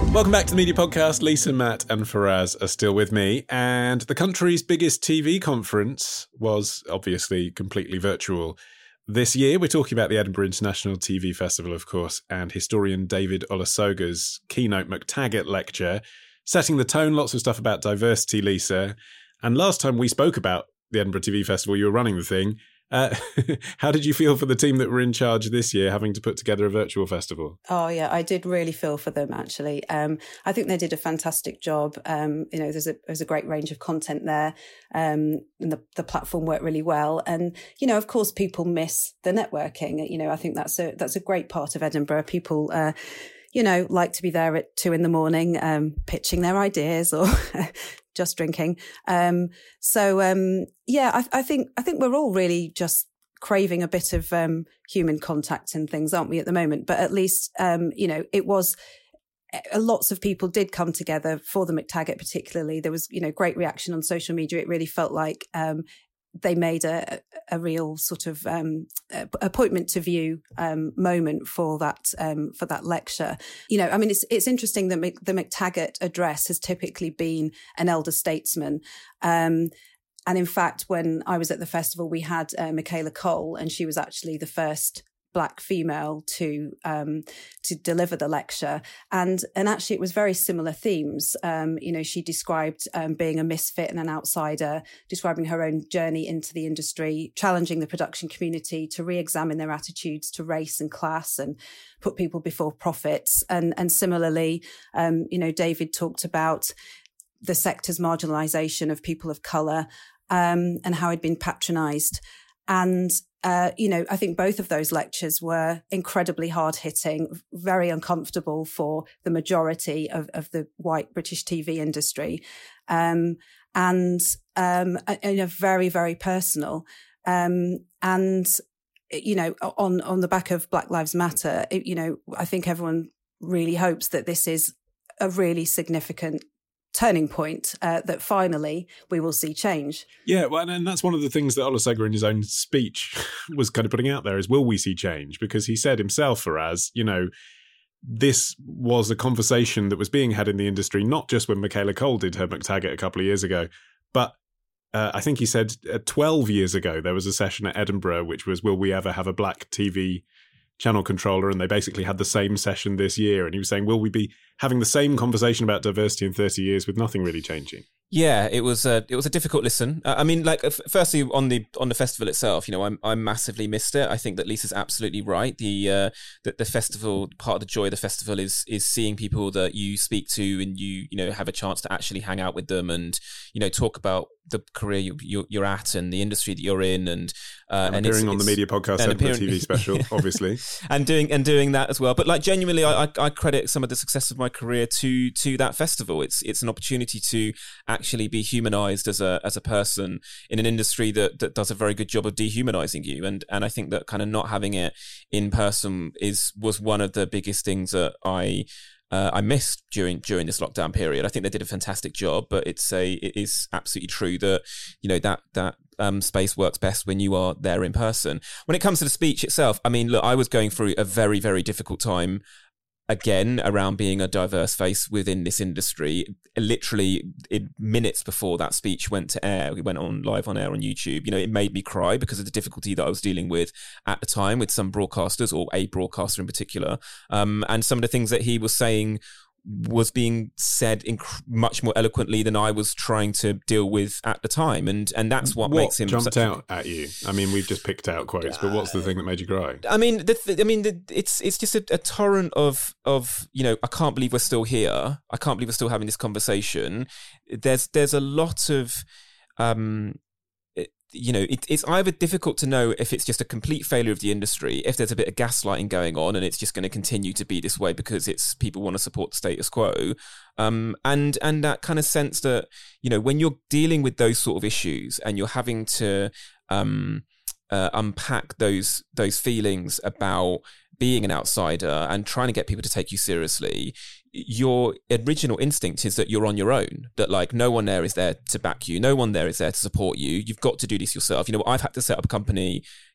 Welcome back to the Media Podcast. Lisa, Matt and Faraz are still with me. And the country's biggest T V conference was obviously completely virtual this year. We're talking about the Edinburgh International T V Festival, of course, and historian David Olusoga's keynote McTaggart lecture, setting the tone, lots of stuff about diversity, Lisa. And last time we spoke about the Edinburgh T V Festival, you were running the thing. Uh, how did you feel for the team that were in charge this year, having to put together a virtual festival? Oh, yeah, I did really feel for them, actually. Um, I think they did a fantastic job. Um, you know, there's a there's a great range of content there, um, and the, the platform worked really well. And, you know, of course, people miss the networking. You know, I think that's a that's a great part of Edinburgh. People, uh, you know, like to be there at two in the morning, um, pitching their ideas or just drinking. Um, so, um, yeah, I, I think I think we're all really just craving a bit of um, human contact and things, aren't we, at the moment? But at least, um, you know, it was uh, lots of people did come together for the McTaggart particularly. There was, you know, great reaction on social media. It really felt like um, they made a, a real sort of um, appointment to view um, moment for that um, for that lecture. You know, I mean, it's it's interesting that Mc, the McTaggart address has typically been an elder statesman. Um, and in fact, when I was at the festival, we had uh, Michaela Cole, and she was actually the first Black female to um, to deliver the lecture, and and actually it was very similar themes. Um, you know, she described um, being a misfit and an outsider, describing her own journey into the industry, challenging the production community to re-examine their attitudes to race and class, and put people before profits. And and similarly, um, you know, David talked about the sector's marginalisation of people of colour um, and how it'd been patronised. And, uh, you know, I think both of those lectures were incredibly hard hitting, very uncomfortable for the majority of, of the white British T V industry. Um, and, um, you know, very, very personal. Um, and, you know, on, on the back of Black Lives Matter, it, you know, I think everyone really hopes that this is a really significant turning point, uh, that finally we will see change. Yeah, well, and that's one of the things that Olusoga in his own speech was kind of putting out there is, will we see change? Because he said himself, Faraz, you know, this was a conversation that was being had in the industry, not just when Michaela Cole did her McTaggart a couple of years ago, but uh, I think he said uh, twelve years ago, there was a session at Edinburgh, which was, will we ever have a black T V channel controller? And they basically had the same session this year. And he was saying, will we be having the same conversation about diversity in thirty years with nothing really changing? Yeah, it was a it was a difficult listen. Uh, I mean, like, f- firstly on the on the festival itself, you know, I I massively missed it. I think that Lisa's absolutely right. The uh, that the festival, part of the joy of the festival is is seeing people that you speak to and you you know have a chance to actually hang out with them and you know talk about the career you, you're, you're at and the industry that you're in, and uh, and, and appearing it's, on it's, the Media Podcast and Edinburgh T V special, obviously, and doing and doing that as well. But like genuinely, I, I I credit some of the success of my career to to that festival. It's it's an opportunity to actually be humanized as a as a person in an industry that that does a very good job of dehumanizing you, and and I think that kind of not having it in person is was one of the biggest things that I uh, I missed during during this lockdown period. I think they did a fantastic job, but it's a it is absolutely true that you know that that um, space works best when you are there in person. When it comes to the speech itself, I mean, look, I was going through a very very difficult time again around being a diverse face within this industry. Literally in minutes before that speech went to air, we went on live on air on YouTube, you know, it made me cry because of the difficulty that I was dealing with at the time with some broadcasters, or a broadcaster in particular, um, and some of the things that he was saying was being said inc- much more eloquently than I was trying to deal with at the time, and and that's what, what makes him jumped such out at you. I mean, we've just picked out quotes, but what's the thing that made you cry? I mean, the th- I mean, the, it's it's just a, a torrent of of you know. I can't believe we're still here. I can't believe we're still having this conversation. There's there's a lot of. Um, You know, it, it's either difficult to know if it's just a complete failure of the industry, if there's a bit of gaslighting going on and it's just going to continue to be this way because it's people want to support the status quo. Um, and and that kind of sense that, you know, when you're dealing with those sort of issues and you're having to um, uh, unpack those those feelings about being an outsider and trying to get people to take you seriously, your original instinct is that you're on your own, that like no one there is there to back you, no one there is there to support you. You've got to do this yourself. You know, I've had to set up a company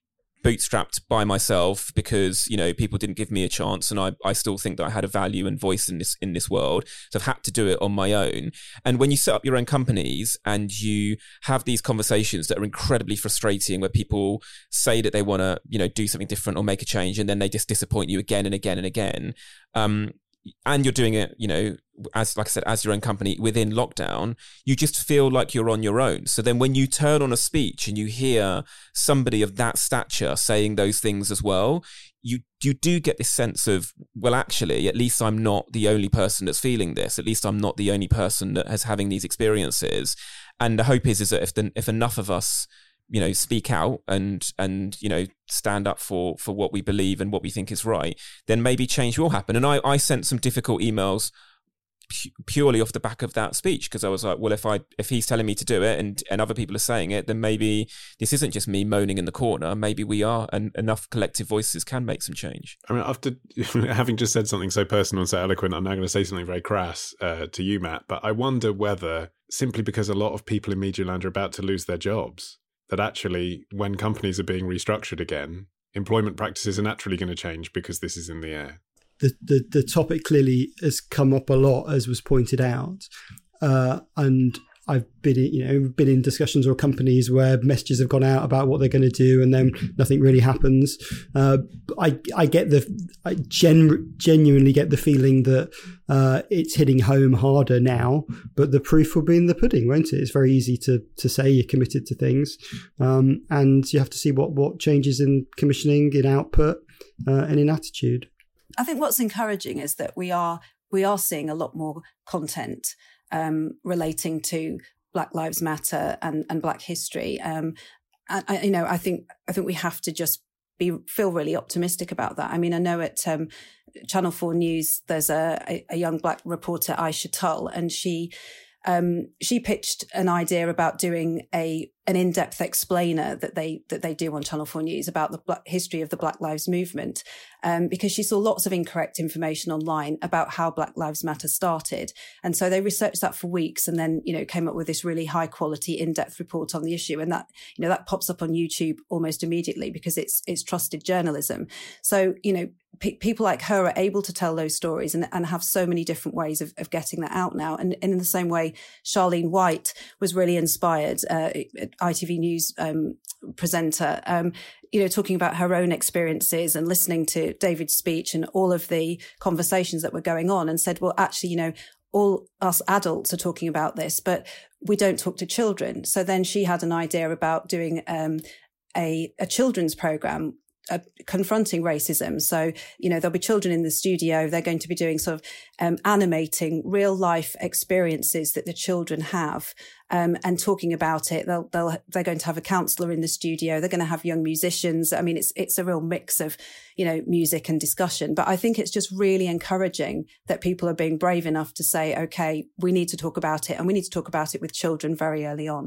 bootstrapped by myself because, you know, people didn't give me a chance, and I, I still think that I had a value and voice in this in this world. So I've had to do it on my own. And when you set up your own companies and you have these conversations that are incredibly frustrating, where people say that they want to, you know, do something different or make a change, and then they just disappoint you again and again and again. Um, and you're doing it, you know, as like I said, as your own company within lockdown, you just feel like you're on your own. So then when you turn on a speech and you hear somebody of that stature saying those things as well, you you do get this sense of, well, actually, at least I'm not the only person that's feeling this. At least I'm not the only person that has having these experiences. And the hope is, is that if the, if enough of us, you know, speak out and, and, you know, stand up for, for what we believe and what we think is right, then maybe change will happen. And I, I sent some difficult emails pu- purely off the back of that speech, because I was like, well, if I, if he's telling me to do it and, and other people are saying it, then maybe this isn't just me moaning in the corner. Maybe we are, and enough collective voices can make some change. I mean, after having just said something so personal and so eloquent, I'm now going to say something very crass uh, to you, Matt, but I wonder whether simply because a lot of people in Media Land are about to lose their jobs, that actually when companies are being restructured again, employment practices are naturally going to change because this is in the air. The, the, the topic clearly has come up a lot, as was pointed out. Uh, and I've been, you know, been in discussions or companies where messages have gone out about what they're going to do, and then nothing really happens. Uh, I, I get the, I gen, genuinely get the feeling that uh, it's hitting home harder now, but the proof will be in the pudding, won't it? It's very easy to to say you're committed to things, um, and you have to see what what changes in commissioning, in output, uh, and in attitude. I think what's encouraging is that we are we are seeing a lot more content Um, relating to Black Lives Matter and, and Black history. Um, and I, you know, I think I think we have to just be feel really optimistic about that. I mean, I know at um, Channel four News there's a, a, a young Black reporter, Aisha Tull, and she um, she pitched an idea about doing a an in-depth explainer that they that they do on Channel four News about the black, history of the Black Lives Movement, um, because she saw lots of incorrect information online about how Black Lives Matter started. And so they researched that for weeks and then, you know, came up with this really high quality in-depth report on the issue. And that, you know, that pops up on YouTube almost immediately because it's it's trusted journalism. So, you know, pe- people like her are able to tell those stories and, and have so many different ways of, of getting that out now. And, and in the same way, Charlene White was really inspired, uh, I T V News um, presenter, um, you know, talking about her own experiences and listening to David's speech and all of the conversations that were going on, and said, well, actually, you know, all us adults are talking about this, but we don't talk to children. So then she had an idea about doing um, a, a children's program Uh, confronting racism. So, you know, there'll be children in the studio. They're going to be doing sort of um, animating real life experiences that the children have um, and talking about it. They'll, they'll, they're going to have a counsellor in the studio. They're going to have young musicians. I mean, it's, it's a real mix of, you know, music and discussion. But I think it's just really encouraging that people are being brave enough to say, okay, we need to talk about it, and we need to talk about it with children very early on.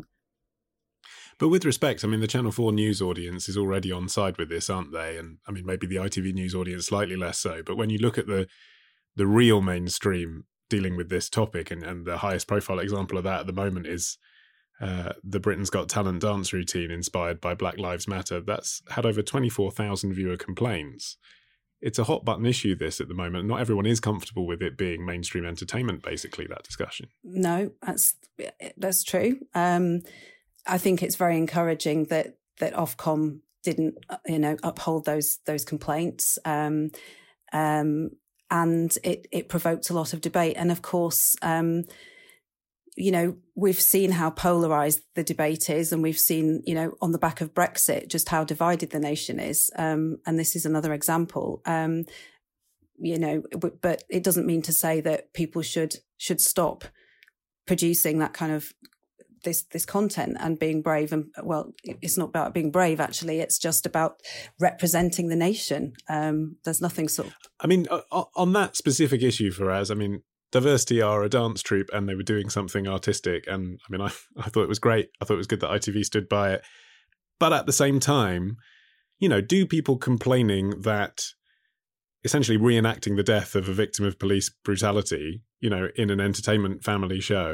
But with respect, I mean, the Channel four News audience is already on side with this, aren't they? And I mean, maybe the I T V News audience slightly less so. But when you look at the the real mainstream dealing with this topic, and, and the highest profile example of that at the moment is uh, the Britain's Got Talent dance routine inspired by Black Lives Matter. That's had over twenty-four thousand viewer complaints. It's a hot button issue, this, at the moment. Not everyone is comfortable with it being mainstream entertainment, basically, that discussion. No, that's that's true. Um I think it's very encouraging that that Ofcom didn't, you know, uphold those those complaints, um, um, and it it provoked a lot of debate. And of course, um, you know, we've seen how polarised the debate is, and we've seen, you know, on the back of Brexit, just how divided the nation is. Um, and this is another example. Um, you know, but, but it doesn't mean to say that people should should stop producing that kind of this this content and being brave. And well, it's not about being brave, actually. It's just about representing the nation. Um, there's nothing sort of... I mean, on that specific issue, Faraz, I mean, Diversity are a dance troupe and they were doing something artistic. And I mean, I, I thought it was great. I thought it was good that I T V stood by it. But at the same time, you know, do people complaining that essentially reenacting the death of a victim of police brutality, you know, in an entertainment family show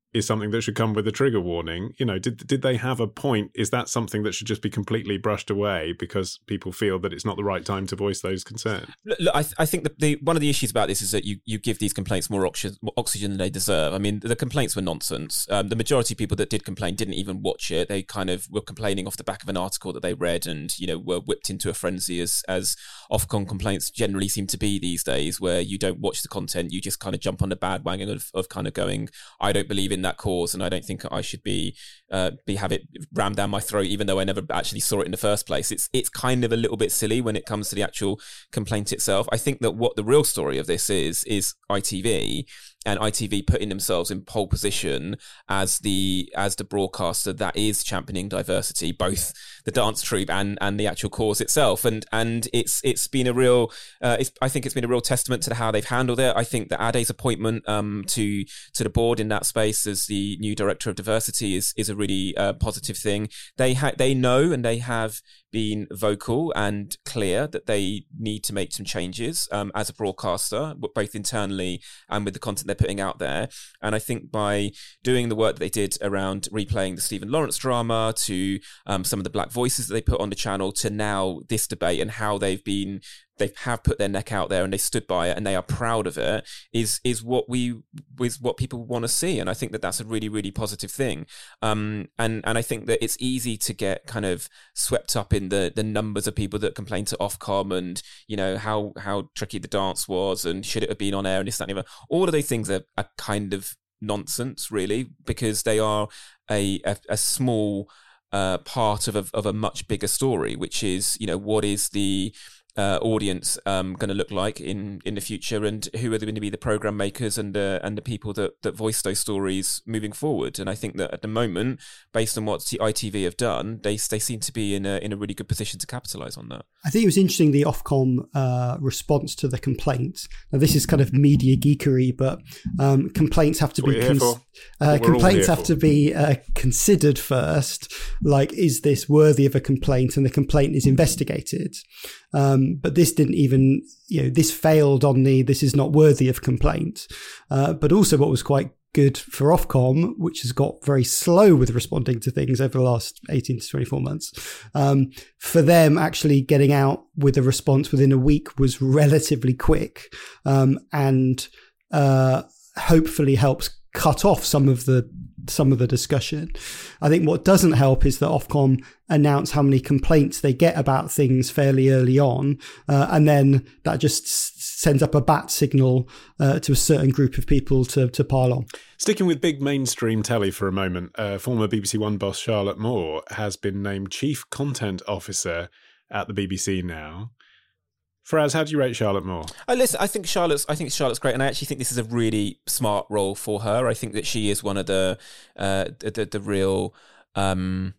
is something that should come with a trigger warning. You know, did did they have a point? Is that something that should just be completely brushed away because people feel that it's not the right time to voice those concerns? Look, look I, th- I think that the one of the issues about this is that you, you give these complaints more oxygen, more oxygen than they deserve. I mean, the complaints were nonsense. Um, the majority of people that did complain didn't even watch it. They kind of were complaining off the back of an article that they read, and you know were whipped into a frenzy as as Ofcom complaints generally seem to be these days, where you don't watch the content, you just kind of jump on the bandwagon of, of kind of going, I don't believe in that cause, and I don't think I should be uh, be have it rammed down my throat, even though I never actually saw it in the first place. It's it's kind of a little bit silly when it comes to the actual complaint itself. I think that what the real story of this is is I T V. And I T V putting themselves in pole position as the as the broadcaster that is championing diversity, both the dance troupe and, and the actual cause itself. And and it's it's been a real uh, it's, I think it's been a real testament to how they've handled it. I think that Ade's appointment um, to to the board in that space as the new director of diversity is is a really uh, positive thing. They ha- they know and they have been vocal and clear that they need to make some changes um, as a broadcaster, both internally and with the content they're putting out there. And I think by doing the work that they did around replaying the Stephen Lawrence drama, to um, some of the Black voices that they put on the channel, to now this debate and how they've been they have put their neck out there and they stood by it and they are proud of it, is is what we is what people want to see. And I think that that's a really, really positive thing. Um, and and I think that it's easy to get kind of swept up in the the numbers of people that complain to Ofcom, and you know how how tricky the dance was and should it have been on air and this, that, and the other. All of those things are, are kind of nonsense, really, because they are a a, a small uh, part of a, of a much bigger story, which is, you know, what is the Uh, audience um, going to look like in, in the future, and who are going to be the program makers and uh, and the people that, that voice those stories moving forward. And I think that at the moment, based on what I T V have done, they they seem to be in a in a really good position to capitalise on that. I think it was interesting, the Ofcom uh, response to the complaints. Now, this is kind of media geekery, but um, complaints have to That's be what you're here cons- for. uh, We're all complaints here have for. to be uh, considered first. Like, is this worthy of a complaint? And the complaint is investigated. Um, but this didn't even, you know, this failed on the this is not worthy of complaint. Uh, but also, what was quite good for Ofcom, which has got very slow with responding to things over the last eighteen to twenty-four months, um, for them actually getting out with a response within a week was relatively quick, um, and uh, hopefully helps cut off some of the some of the discussion. I think what doesn't help is that Ofcom announce how many complaints they get about things fairly early on, uh, and then that just s- sends up a bat signal uh, to a certain group of people to, to pile on. Sticking with big mainstream telly for a moment, uh, former B B C One boss Charlotte Moore has been named Chief Content Officer at the B B C now. Faraz, how do you rate Charlotte Moore? I listen. I think Charlotte's. I think Charlotte's great, and I actually think this is a really smart role for her. I think that she is one of the, uh, the the, the real, um,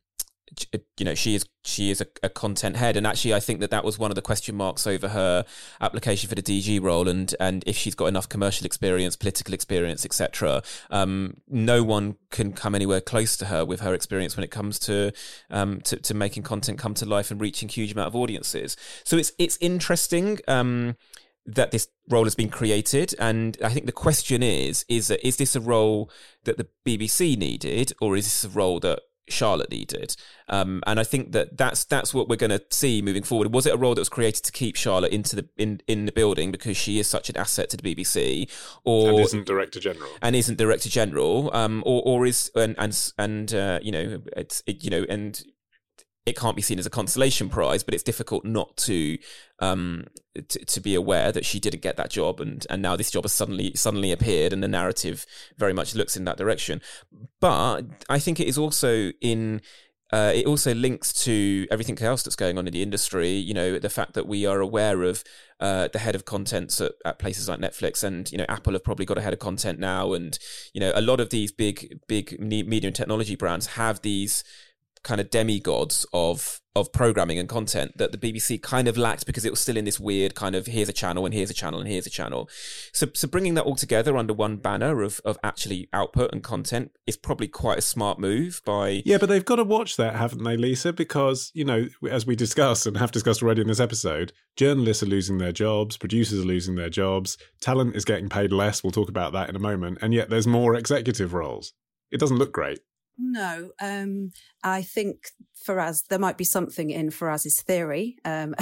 you know, she is she is a, a content head, and actually, I think that that was one of the question marks over her application for the D G role, and and if she's got enough commercial experience, political experience, et cetera. Um, no one can come anywhere close to her with her experience when it comes to um to, to making content come to life and reaching huge amount of audiences. So it's it's interesting um that this role has been created, and I think the question is is that is this a role that the B B C needed, or is this a role that Charlotte needed? Um, and I think that that's that's what we're going to see moving forward. Was it a role that was created to keep Charlotte into the in, in the building because she is such an asset to the B B C, or And isn't Director General, and isn't Director General, um, or or is and and and uh, you know it's it, you know and. It can't be seen as a consolation prize, but it's difficult not to um to, to be aware that she didn't get that job, and and now this job has suddenly suddenly appeared, and the narrative very much looks in that direction. But I think it is also in uh, it also links to everything else that's going on in the industry. You know, the fact that we are aware of uh, the head of content at, at places like Netflix, and you know, Apple have probably got a head of content now, and you know, a lot of these big big media and technology brands have these kind of demigods of of programming and content that the B B C kind of lacked, because it was still in this weird kind of here's a channel and here's a channel and here's a channel. So so bringing that all together under one banner of of actually output and content is probably quite a smart move by... Yeah, but they've got to watch that, haven't they, Lisa? Because, you know, as we discussed and have discussed already in this episode, journalists are losing their jobs, producers are losing their jobs, talent is getting paid less, we'll talk about that in a moment, and yet there's more executive roles. It doesn't look great. No, um, I think Faraz, there might be something in Faraz's theory um,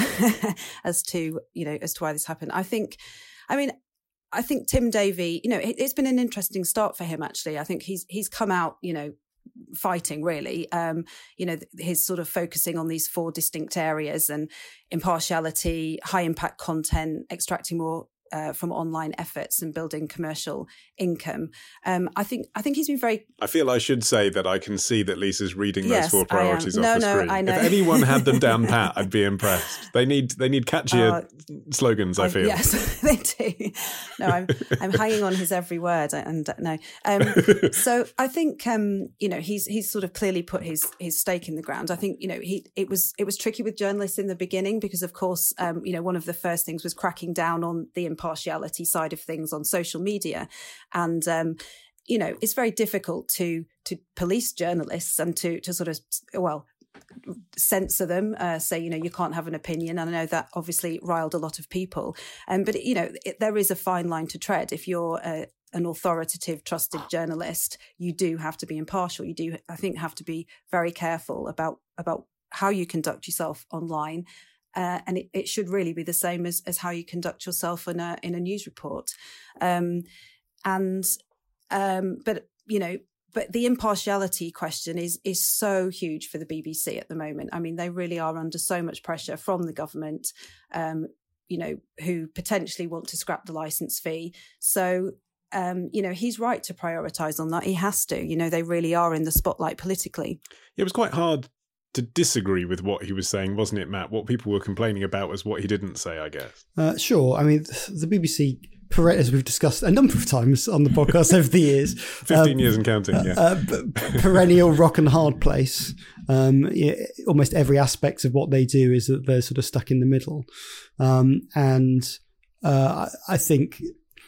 as to, you know, as to why this happened. I think, I mean, I think Tim Davie, you know, it, it's been an interesting start for him, actually. I think he's he's come out, you know, fighting really, um, you know, his sort of focusing on these four distinct areas and impartiality, high impact content, extracting more Uh, from online efforts and building commercial income. Um, I think I think he's been very... I feel I should say that I can see that Lisa's reading yes, those four priorities off no, the no, screen. I know. If anyone had them down pat, I'd be impressed. They need they need catchier uh, slogans, I, I feel. Yes, they do. No, I'm I'm hanging on his every word. And no, um, so I think um, you know he's he's sort of clearly put his his stake in the ground. I think you know he it was it was tricky with journalists in the beginning because of course um, you know one of the first things was cracking down on the impartiality side of things on social media, and um, you know it's very difficult to to police journalists and to to sort of well censor them, uh, say you know you can't have an opinion. And I know that obviously riled a lot of people, um, but you know it, there is a fine line to tread. If you're a, an authoritative, trusted journalist, you do have to be impartial. You do, I think, have to be very careful about about how you conduct yourself online. Uh, and it, it should really be the same as, as how you conduct yourself in a in a news report. Um, and um, but you know, but the impartiality question is is so huge for the B B C at the moment. I mean, they really are under so much pressure from the government, um, you know, who potentially want to scrap the licence fee. So. Um, you know, he's right to prioritise on that. He has to. You know, they really are in the spotlight politically. It was quite hard to disagree with what he was saying, wasn't it, Matt? What people were complaining about was what he didn't say, I guess. Uh, sure. I mean, the B B C, as we've discussed a number of times on the podcast over the years. fifteen um, years and counting, yeah. Uh, uh, perennial rock and hard place. Um, yeah, almost every aspect of what they do is that they're sort of stuck in the middle. Um, and uh, I think...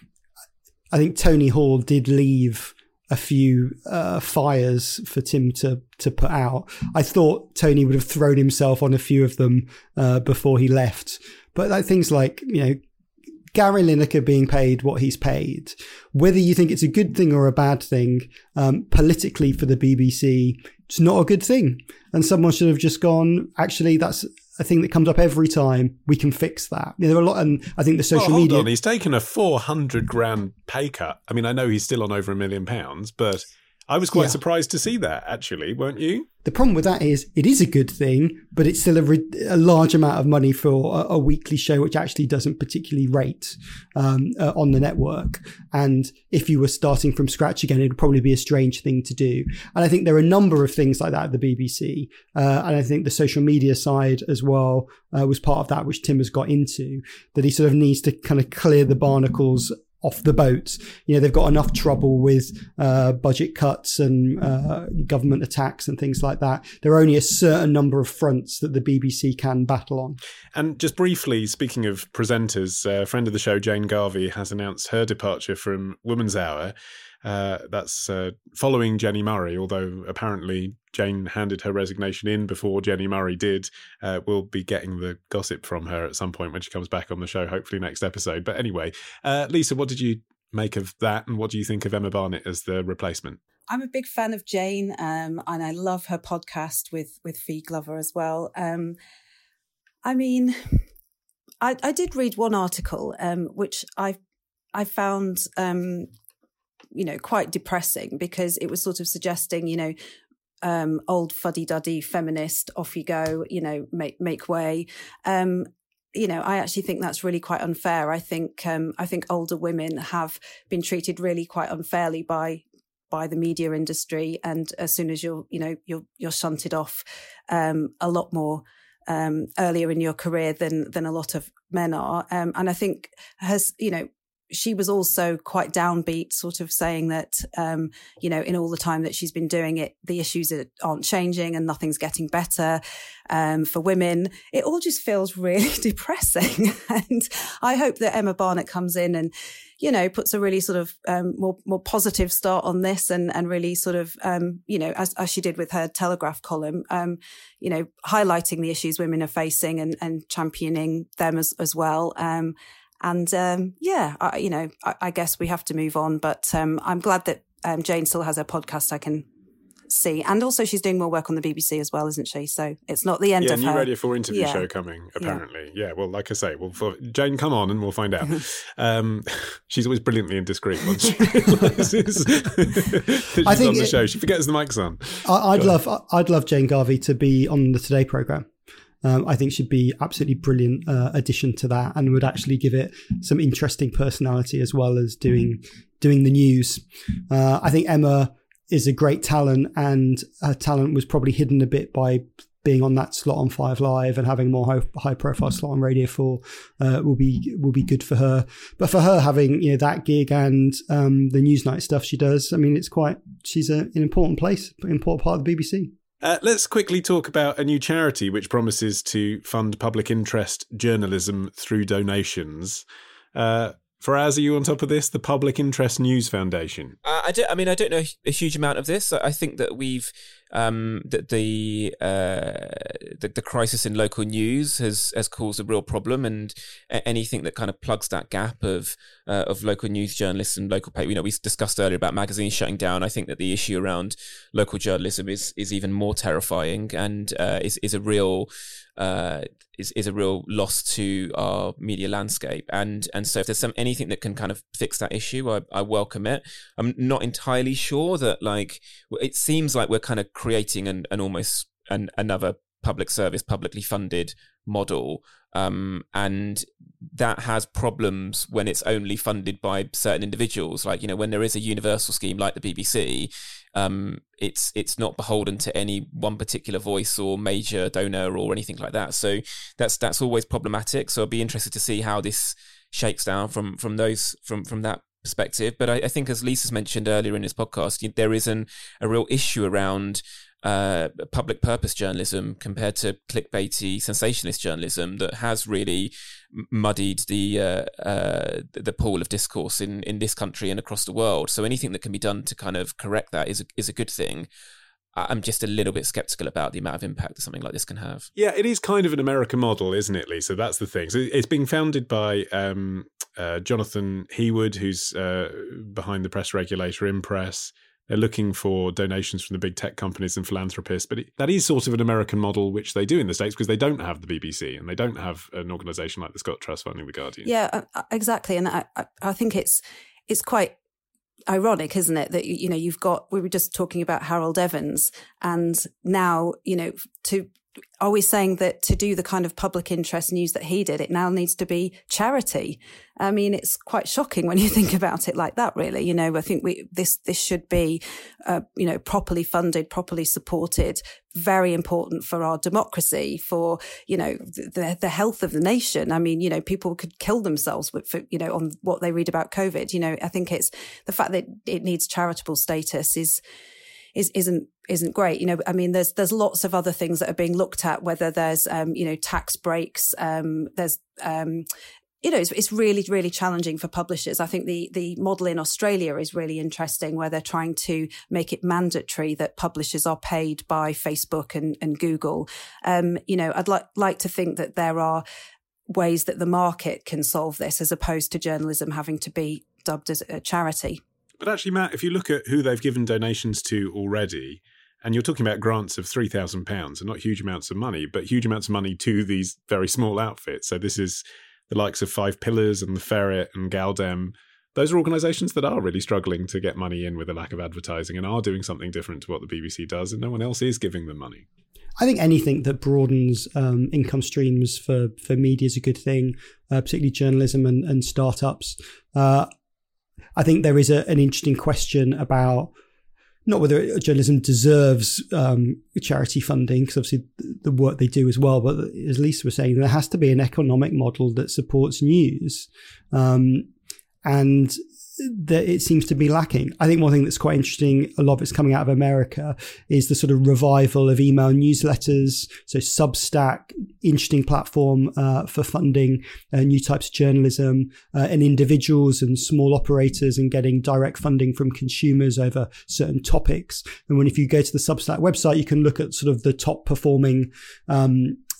I think Tony Hall did leave a few uh, fires for Tim to to put out. I thought Tony would have thrown himself on a few of them uh, before he left. But like, things like, you know, Gary Lineker being paid what he's paid, whether you think it's a good thing or a bad thing, um, politically for the B B C, it's not a good thing. And someone should have just gone, actually, that's a thing that comes up every time. We can fix that. You know, there are a lot, and I think the social well, hold media. On. He's taken a four hundred grand pay cut. I mean, I know he's still on over a million pounds, but I was quite yeah. surprised to see that, actually, weren't you? The problem with that is it is a good thing, but it's still a, re- a large amount of money for a, a weekly show, which actually doesn't particularly rate um, uh, on the network. And if you were starting from scratch again, it would probably be a strange thing to do. And I think there are a number of things like that at the B B C. Uh, and I think the social media side as well uh, was part of that, which Tim has got into, that he sort of needs to kind of clear the barnacles off the boat. You know, they've got enough trouble with uh, budget cuts and uh, government attacks and things like that. There are only a certain number of fronts that the B B C can battle on. And just briefly, speaking of presenters, a friend of the show, Jane Garvey, has announced her departure from Woman's Hour. Uh, that's uh, following Jenny Murray, although apparently Jane handed her resignation in before Jenny Murray did. Uh, we'll be getting the gossip from her at some point when she comes back on the show, hopefully next episode. But anyway, uh, Lisa, what did you make of that, and what do you think of Emma Barnett as the replacement? I'm a big fan of Jane, um, and I love her podcast with with Fee Glover as well. Um, I mean, I, I did read one article um, which I I found. Um, you know, quite depressing, because it was sort of suggesting, you know, um, old fuddy-duddy feminist, off you go, you know, make make way. Um, you know, I actually think that's really quite unfair. I think um, I think older women have been treated really quite unfairly by by the media industry, and as soon as you're, you know, you're you're shunted off um, a lot more um, earlier in your career than than a lot of men are. Um, and I think has, you know, she was also quite downbeat, sort of saying that, um, you know, in all the time that she's been doing it, the issues aren't changing and nothing's getting better um, for women. It all just feels really depressing. And I hope that Emma Barnett comes in and, you know, puts a really sort of um, more more positive start on this, and and really sort of, um, you know, as, as she did with her Telegraph column, um, you know, highlighting the issues women are facing and, and championing them as, as well. Um, And, um, yeah, I, you know, I, I guess we have to move on. But um, I'm glad that um, Jane still has her podcast, I can see. And also she's doing more work on the B B C as well, isn't she? So it's not the end yeah, of new her. Radio four interview yeah. show coming, apparently. Yeah. yeah, well, like I say, well, for, Jane, come on and we'll find out. um, she's always brilliantly indiscreet once she realises that she's I think on the it, show. She forgets the mic's on. I, I'd love I'd love Jane Garvey to be on the Today programme. Um, I think she'd be absolutely brilliant uh, addition to that, and would actually give it some interesting personality as well as doing doing the news. Uh, I think Emma is a great talent, and her talent was probably hidden a bit by being on that slot on Five Live, and having more high, high profile slot on Radio four uh, will be will be good for her. But for her, having you know that gig and um, the Newsnight stuff she does, I mean, it's quite she's a, an important place, an important part of the B B C. Uh, let's quickly talk about a new charity which promises to fund public interest journalism through donations. Uh, Faraz, are you on top of this? The Public Interest News Foundation. Uh, I, don't, I mean, I don't know a huge amount of this. I think that we've um, that the, uh, the the crisis in local news has has caused a real problem, and anything that kind of plugs that gap of uh, of local news journalists and local paper. You know, we discussed earlier about magazines shutting down. I think that the issue around local journalism is is even more terrifying, and uh, is is a real. Uh, is is a real loss to our media landscape, and and so if there's some anything that can kind of fix that issue, I, I welcome it. I'm not entirely sure that like it seems like we're kind of creating an, an almost an, another public service, publicly funded model, um, and that has problems when it's only funded by certain individuals. Like you know when there is a universal scheme like the B B C. Um, it's it's not beholden to any one particular voice or major donor or anything like that. So that's that's always problematic. So I'll be interested to see how this shakes down from from those from from that perspective. But I, I think, as Lisa's mentioned earlier in this podcast, there is an a real issue around uh, public purpose journalism compared to clickbaity sensationalist journalism that has really muddied the uh, uh, the pool of discourse in, in this country and across the world. So anything that can be done to kind of correct that is a, is a good thing. I'm just a little bit skeptical about the amount of impact that something like this can have. Yeah, it is kind of an American model, isn't it, Lisa? That's the thing. So it's being founded by um, uh, Jonathan Heawood, who's uh, behind the press regulator Impress. They're looking for donations from the big tech companies and philanthropists. But it, that is sort of an American model, which they do in the States because they don't have the B B C and they don't have an organisation like the Scott Trust funding The Guardian. Yeah, exactly. And I, I think it's it's quite ironic, isn't it, that, you know, you've got, we were just talking about Harold Evans, and now, you know, to, are we saying that to do the kind of public interest news that he did, it now needs to be charity? I mean, it's quite shocking when you think about it like that, really. You know, I think we, this, this should be, uh, you know, properly funded, properly supported, very important for our democracy, for, you know, the, the health of the nation. I mean, you know, people could kill themselves with, for, you know, on what they read about COVID. You know, I think it's the fact that it needs charitable status is, is, isn't, isn't great. You know, I mean, there's, there's lots of other things that are being looked at, whether there's, um, you know, tax breaks, um, there's, um, you know, it's, it's really, really challenging for publishers. I think the, the model in Australia is really interesting, where they're trying to make it mandatory that publishers are paid by Facebook and, and Google. Um, you know, I'd like, like to think that there are ways that the market can solve this, as opposed to journalism having to be dubbed as a charity. But actually, Matt, if you look at who they've given donations to already, and you're talking about grants of three thousand pounds, and not huge amounts of money, but huge amounts of money to these very small outfits. So this is the likes of Five Pillars and The Ferret and Galdem. Those are organisations that are really struggling to get money in with a lack of advertising and are doing something different to what the B B C does, and no one else is giving them money. I think anything that broadens um, income streams for, for media is a good thing, uh, particularly journalism and, and startups. Uh, I think there is a, an interesting question about not whether journalism deserves um, charity funding, because obviously the work they do as well, but as Lisa was saying, there has to be an economic model that supports news. Um, and that it seems to be lacking. I think one thing that's quite interesting, a lot of it's coming out of America, is the sort of revival of email newsletters. So Substack, interesting platform uh, for funding uh, new types of journalism, uh, and individuals and small operators, and getting direct funding from consumers over certain topics. And when if you go to the Substack website, you can look at sort of the top performing um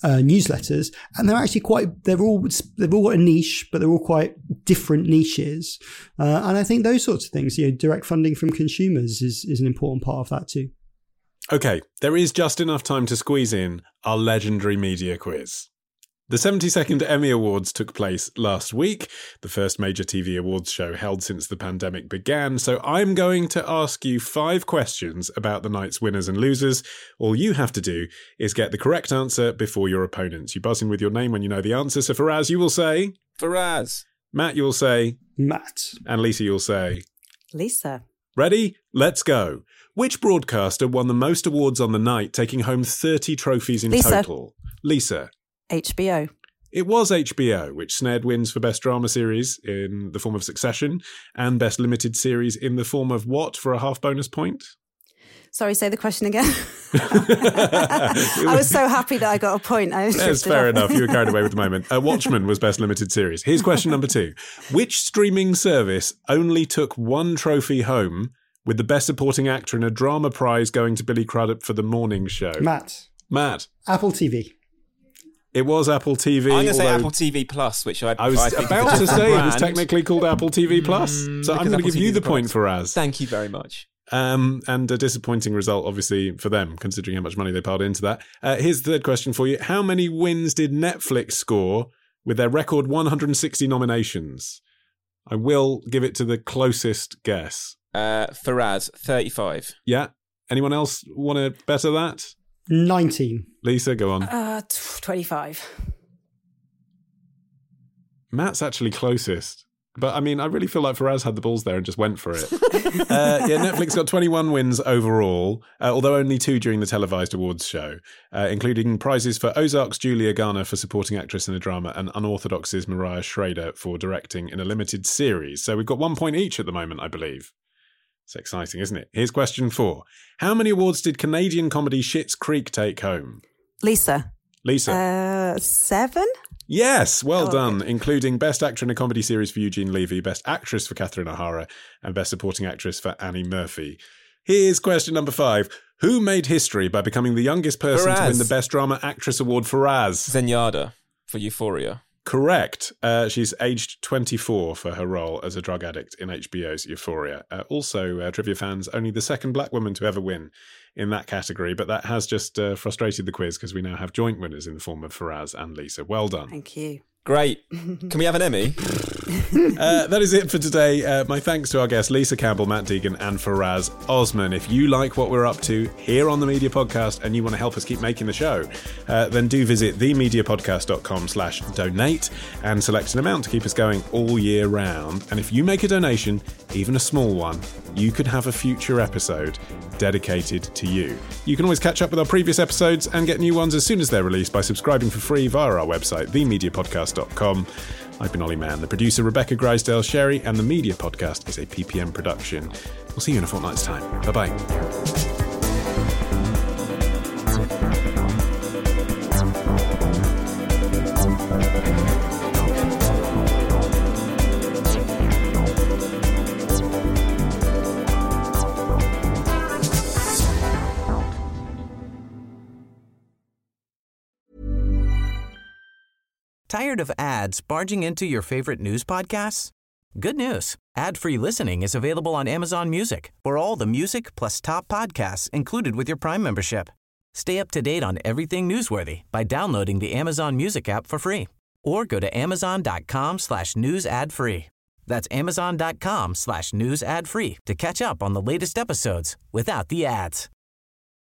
uh, newsletters, and they're actually quite, they're all, they've all got a niche, but they're all quite different niches. Uh, and I think those sorts of things, you know, direct funding from consumers is, is an important part of that too. Okay, there is just enough time to squeeze in our legendary media quiz. The seventy-second Emmy Awards took place last week, the first major T V awards show held since the pandemic began, so I'm going to ask you five questions about the night's winners and losers. All you have to do is get the correct answer before your opponents. You buzz in with your name when you know the answer, so Faraz, you will say... Faraz. Matt, you will say... Matt. And Lisa, you'll say... Lisa. Ready? Let's go. Which broadcaster won the most awards on the night, taking home thirty trophies in Lisa. total? Lisa. H B O. It was H B O, which snared wins for Best Drama Series in the form of Succession and Best Limited Series in the form of what for a half bonus point? Sorry, say the question again. I was so happy that I got a point. I That's fair off. enough. You were carried away with the moment. Uh, Watchmen was Best Limited Series. Here's question number two. Which streaming service only took one trophy home, with the Best Supporting Actor in a Drama prize going to Billy Crudup for The Morning Show? Matt. Matt. Apple T V. It was Apple T V. I'm going to say Apple T V Plus, which I, I was I think about to say brand. it was technically called Apple T V Plus. Mm, so I'm going to give you the point for Raz. Thank you very much. Um, and a disappointing result, obviously, for them, considering how much money they piled into that. Uh, here's the third question for you. How many wins did Netflix score with their record one hundred sixty nominations? I will give it to the closest guess. Uh, Faraz, thirty-five. Yeah. Anyone else want to better that? nineteen. Lisa, go on. Uh, twenty-five. Matt's actually closest. But, I mean, I really feel like Faraz had the balls there and just went for it. uh, yeah, Netflix got twenty-one wins overall, uh, although only two during the televised awards show, uh, including prizes for Ozark's Julia Garner for supporting actress in a drama and Unorthodox's Mariah Schrader for directing in a limited series. So we've got one point each at the moment, I believe. It's exciting, isn't it? Here's question four. How many awards did Canadian comedy Schitt's Creek take home? Lisa. Lisa. Uh, seven? Yes, well oh, done, okay. including Best Actor in a Comedy Series for Eugene Levy, Best Actress for Catherine O'Hara, and Best Supporting Actress for Annie Murphy. Here's question number five. Who made history by becoming the youngest person Faraz. to win the Best Drama Actress Award for Raz? Zenyatta for Euphoria. Correct. Uh, she's aged twenty-four for her role as a drug addict in H B O's Euphoria. Uh, also, uh, trivia fans, only the second black woman to ever win in that category, but that has just uh, frustrated the quiz because we now have joint winners in the form of Faraz and Lisa. Well done. Thank you. Great. Can we have an Emmy? uh, that is it for today. Uh, my thanks to our guests Lisa Campbell, Matt Deegan and Faraz Osman. If you like what we're up to here on The Media Podcast and you want to help us keep making the show, uh, then do visit themediapodcast.com slash donate and select an amount to keep us going all year round. And if you make a donation, even a small one, you could have a future episode dedicated to you. You can always catch up with our previous episodes and get new ones as soon as they're released by subscribing for free via our website, the media podcast dot com. I've been Ollie Mann, the producer Rebecca Grisdale Sherry, and The Media Podcast is a P P M production. We'll see you in a fortnight's time. Bye-bye. Tired of ads barging into your favorite news podcasts? Good news. Ad-free listening is available on Amazon Music for all the music plus top podcasts included with your Prime membership. Stay up to date on everything newsworthy by downloading the Amazon Music app for free or go to amazon.com slash news ad free. That's amazon.com slash news ad free to catch up on the latest episodes without the ads.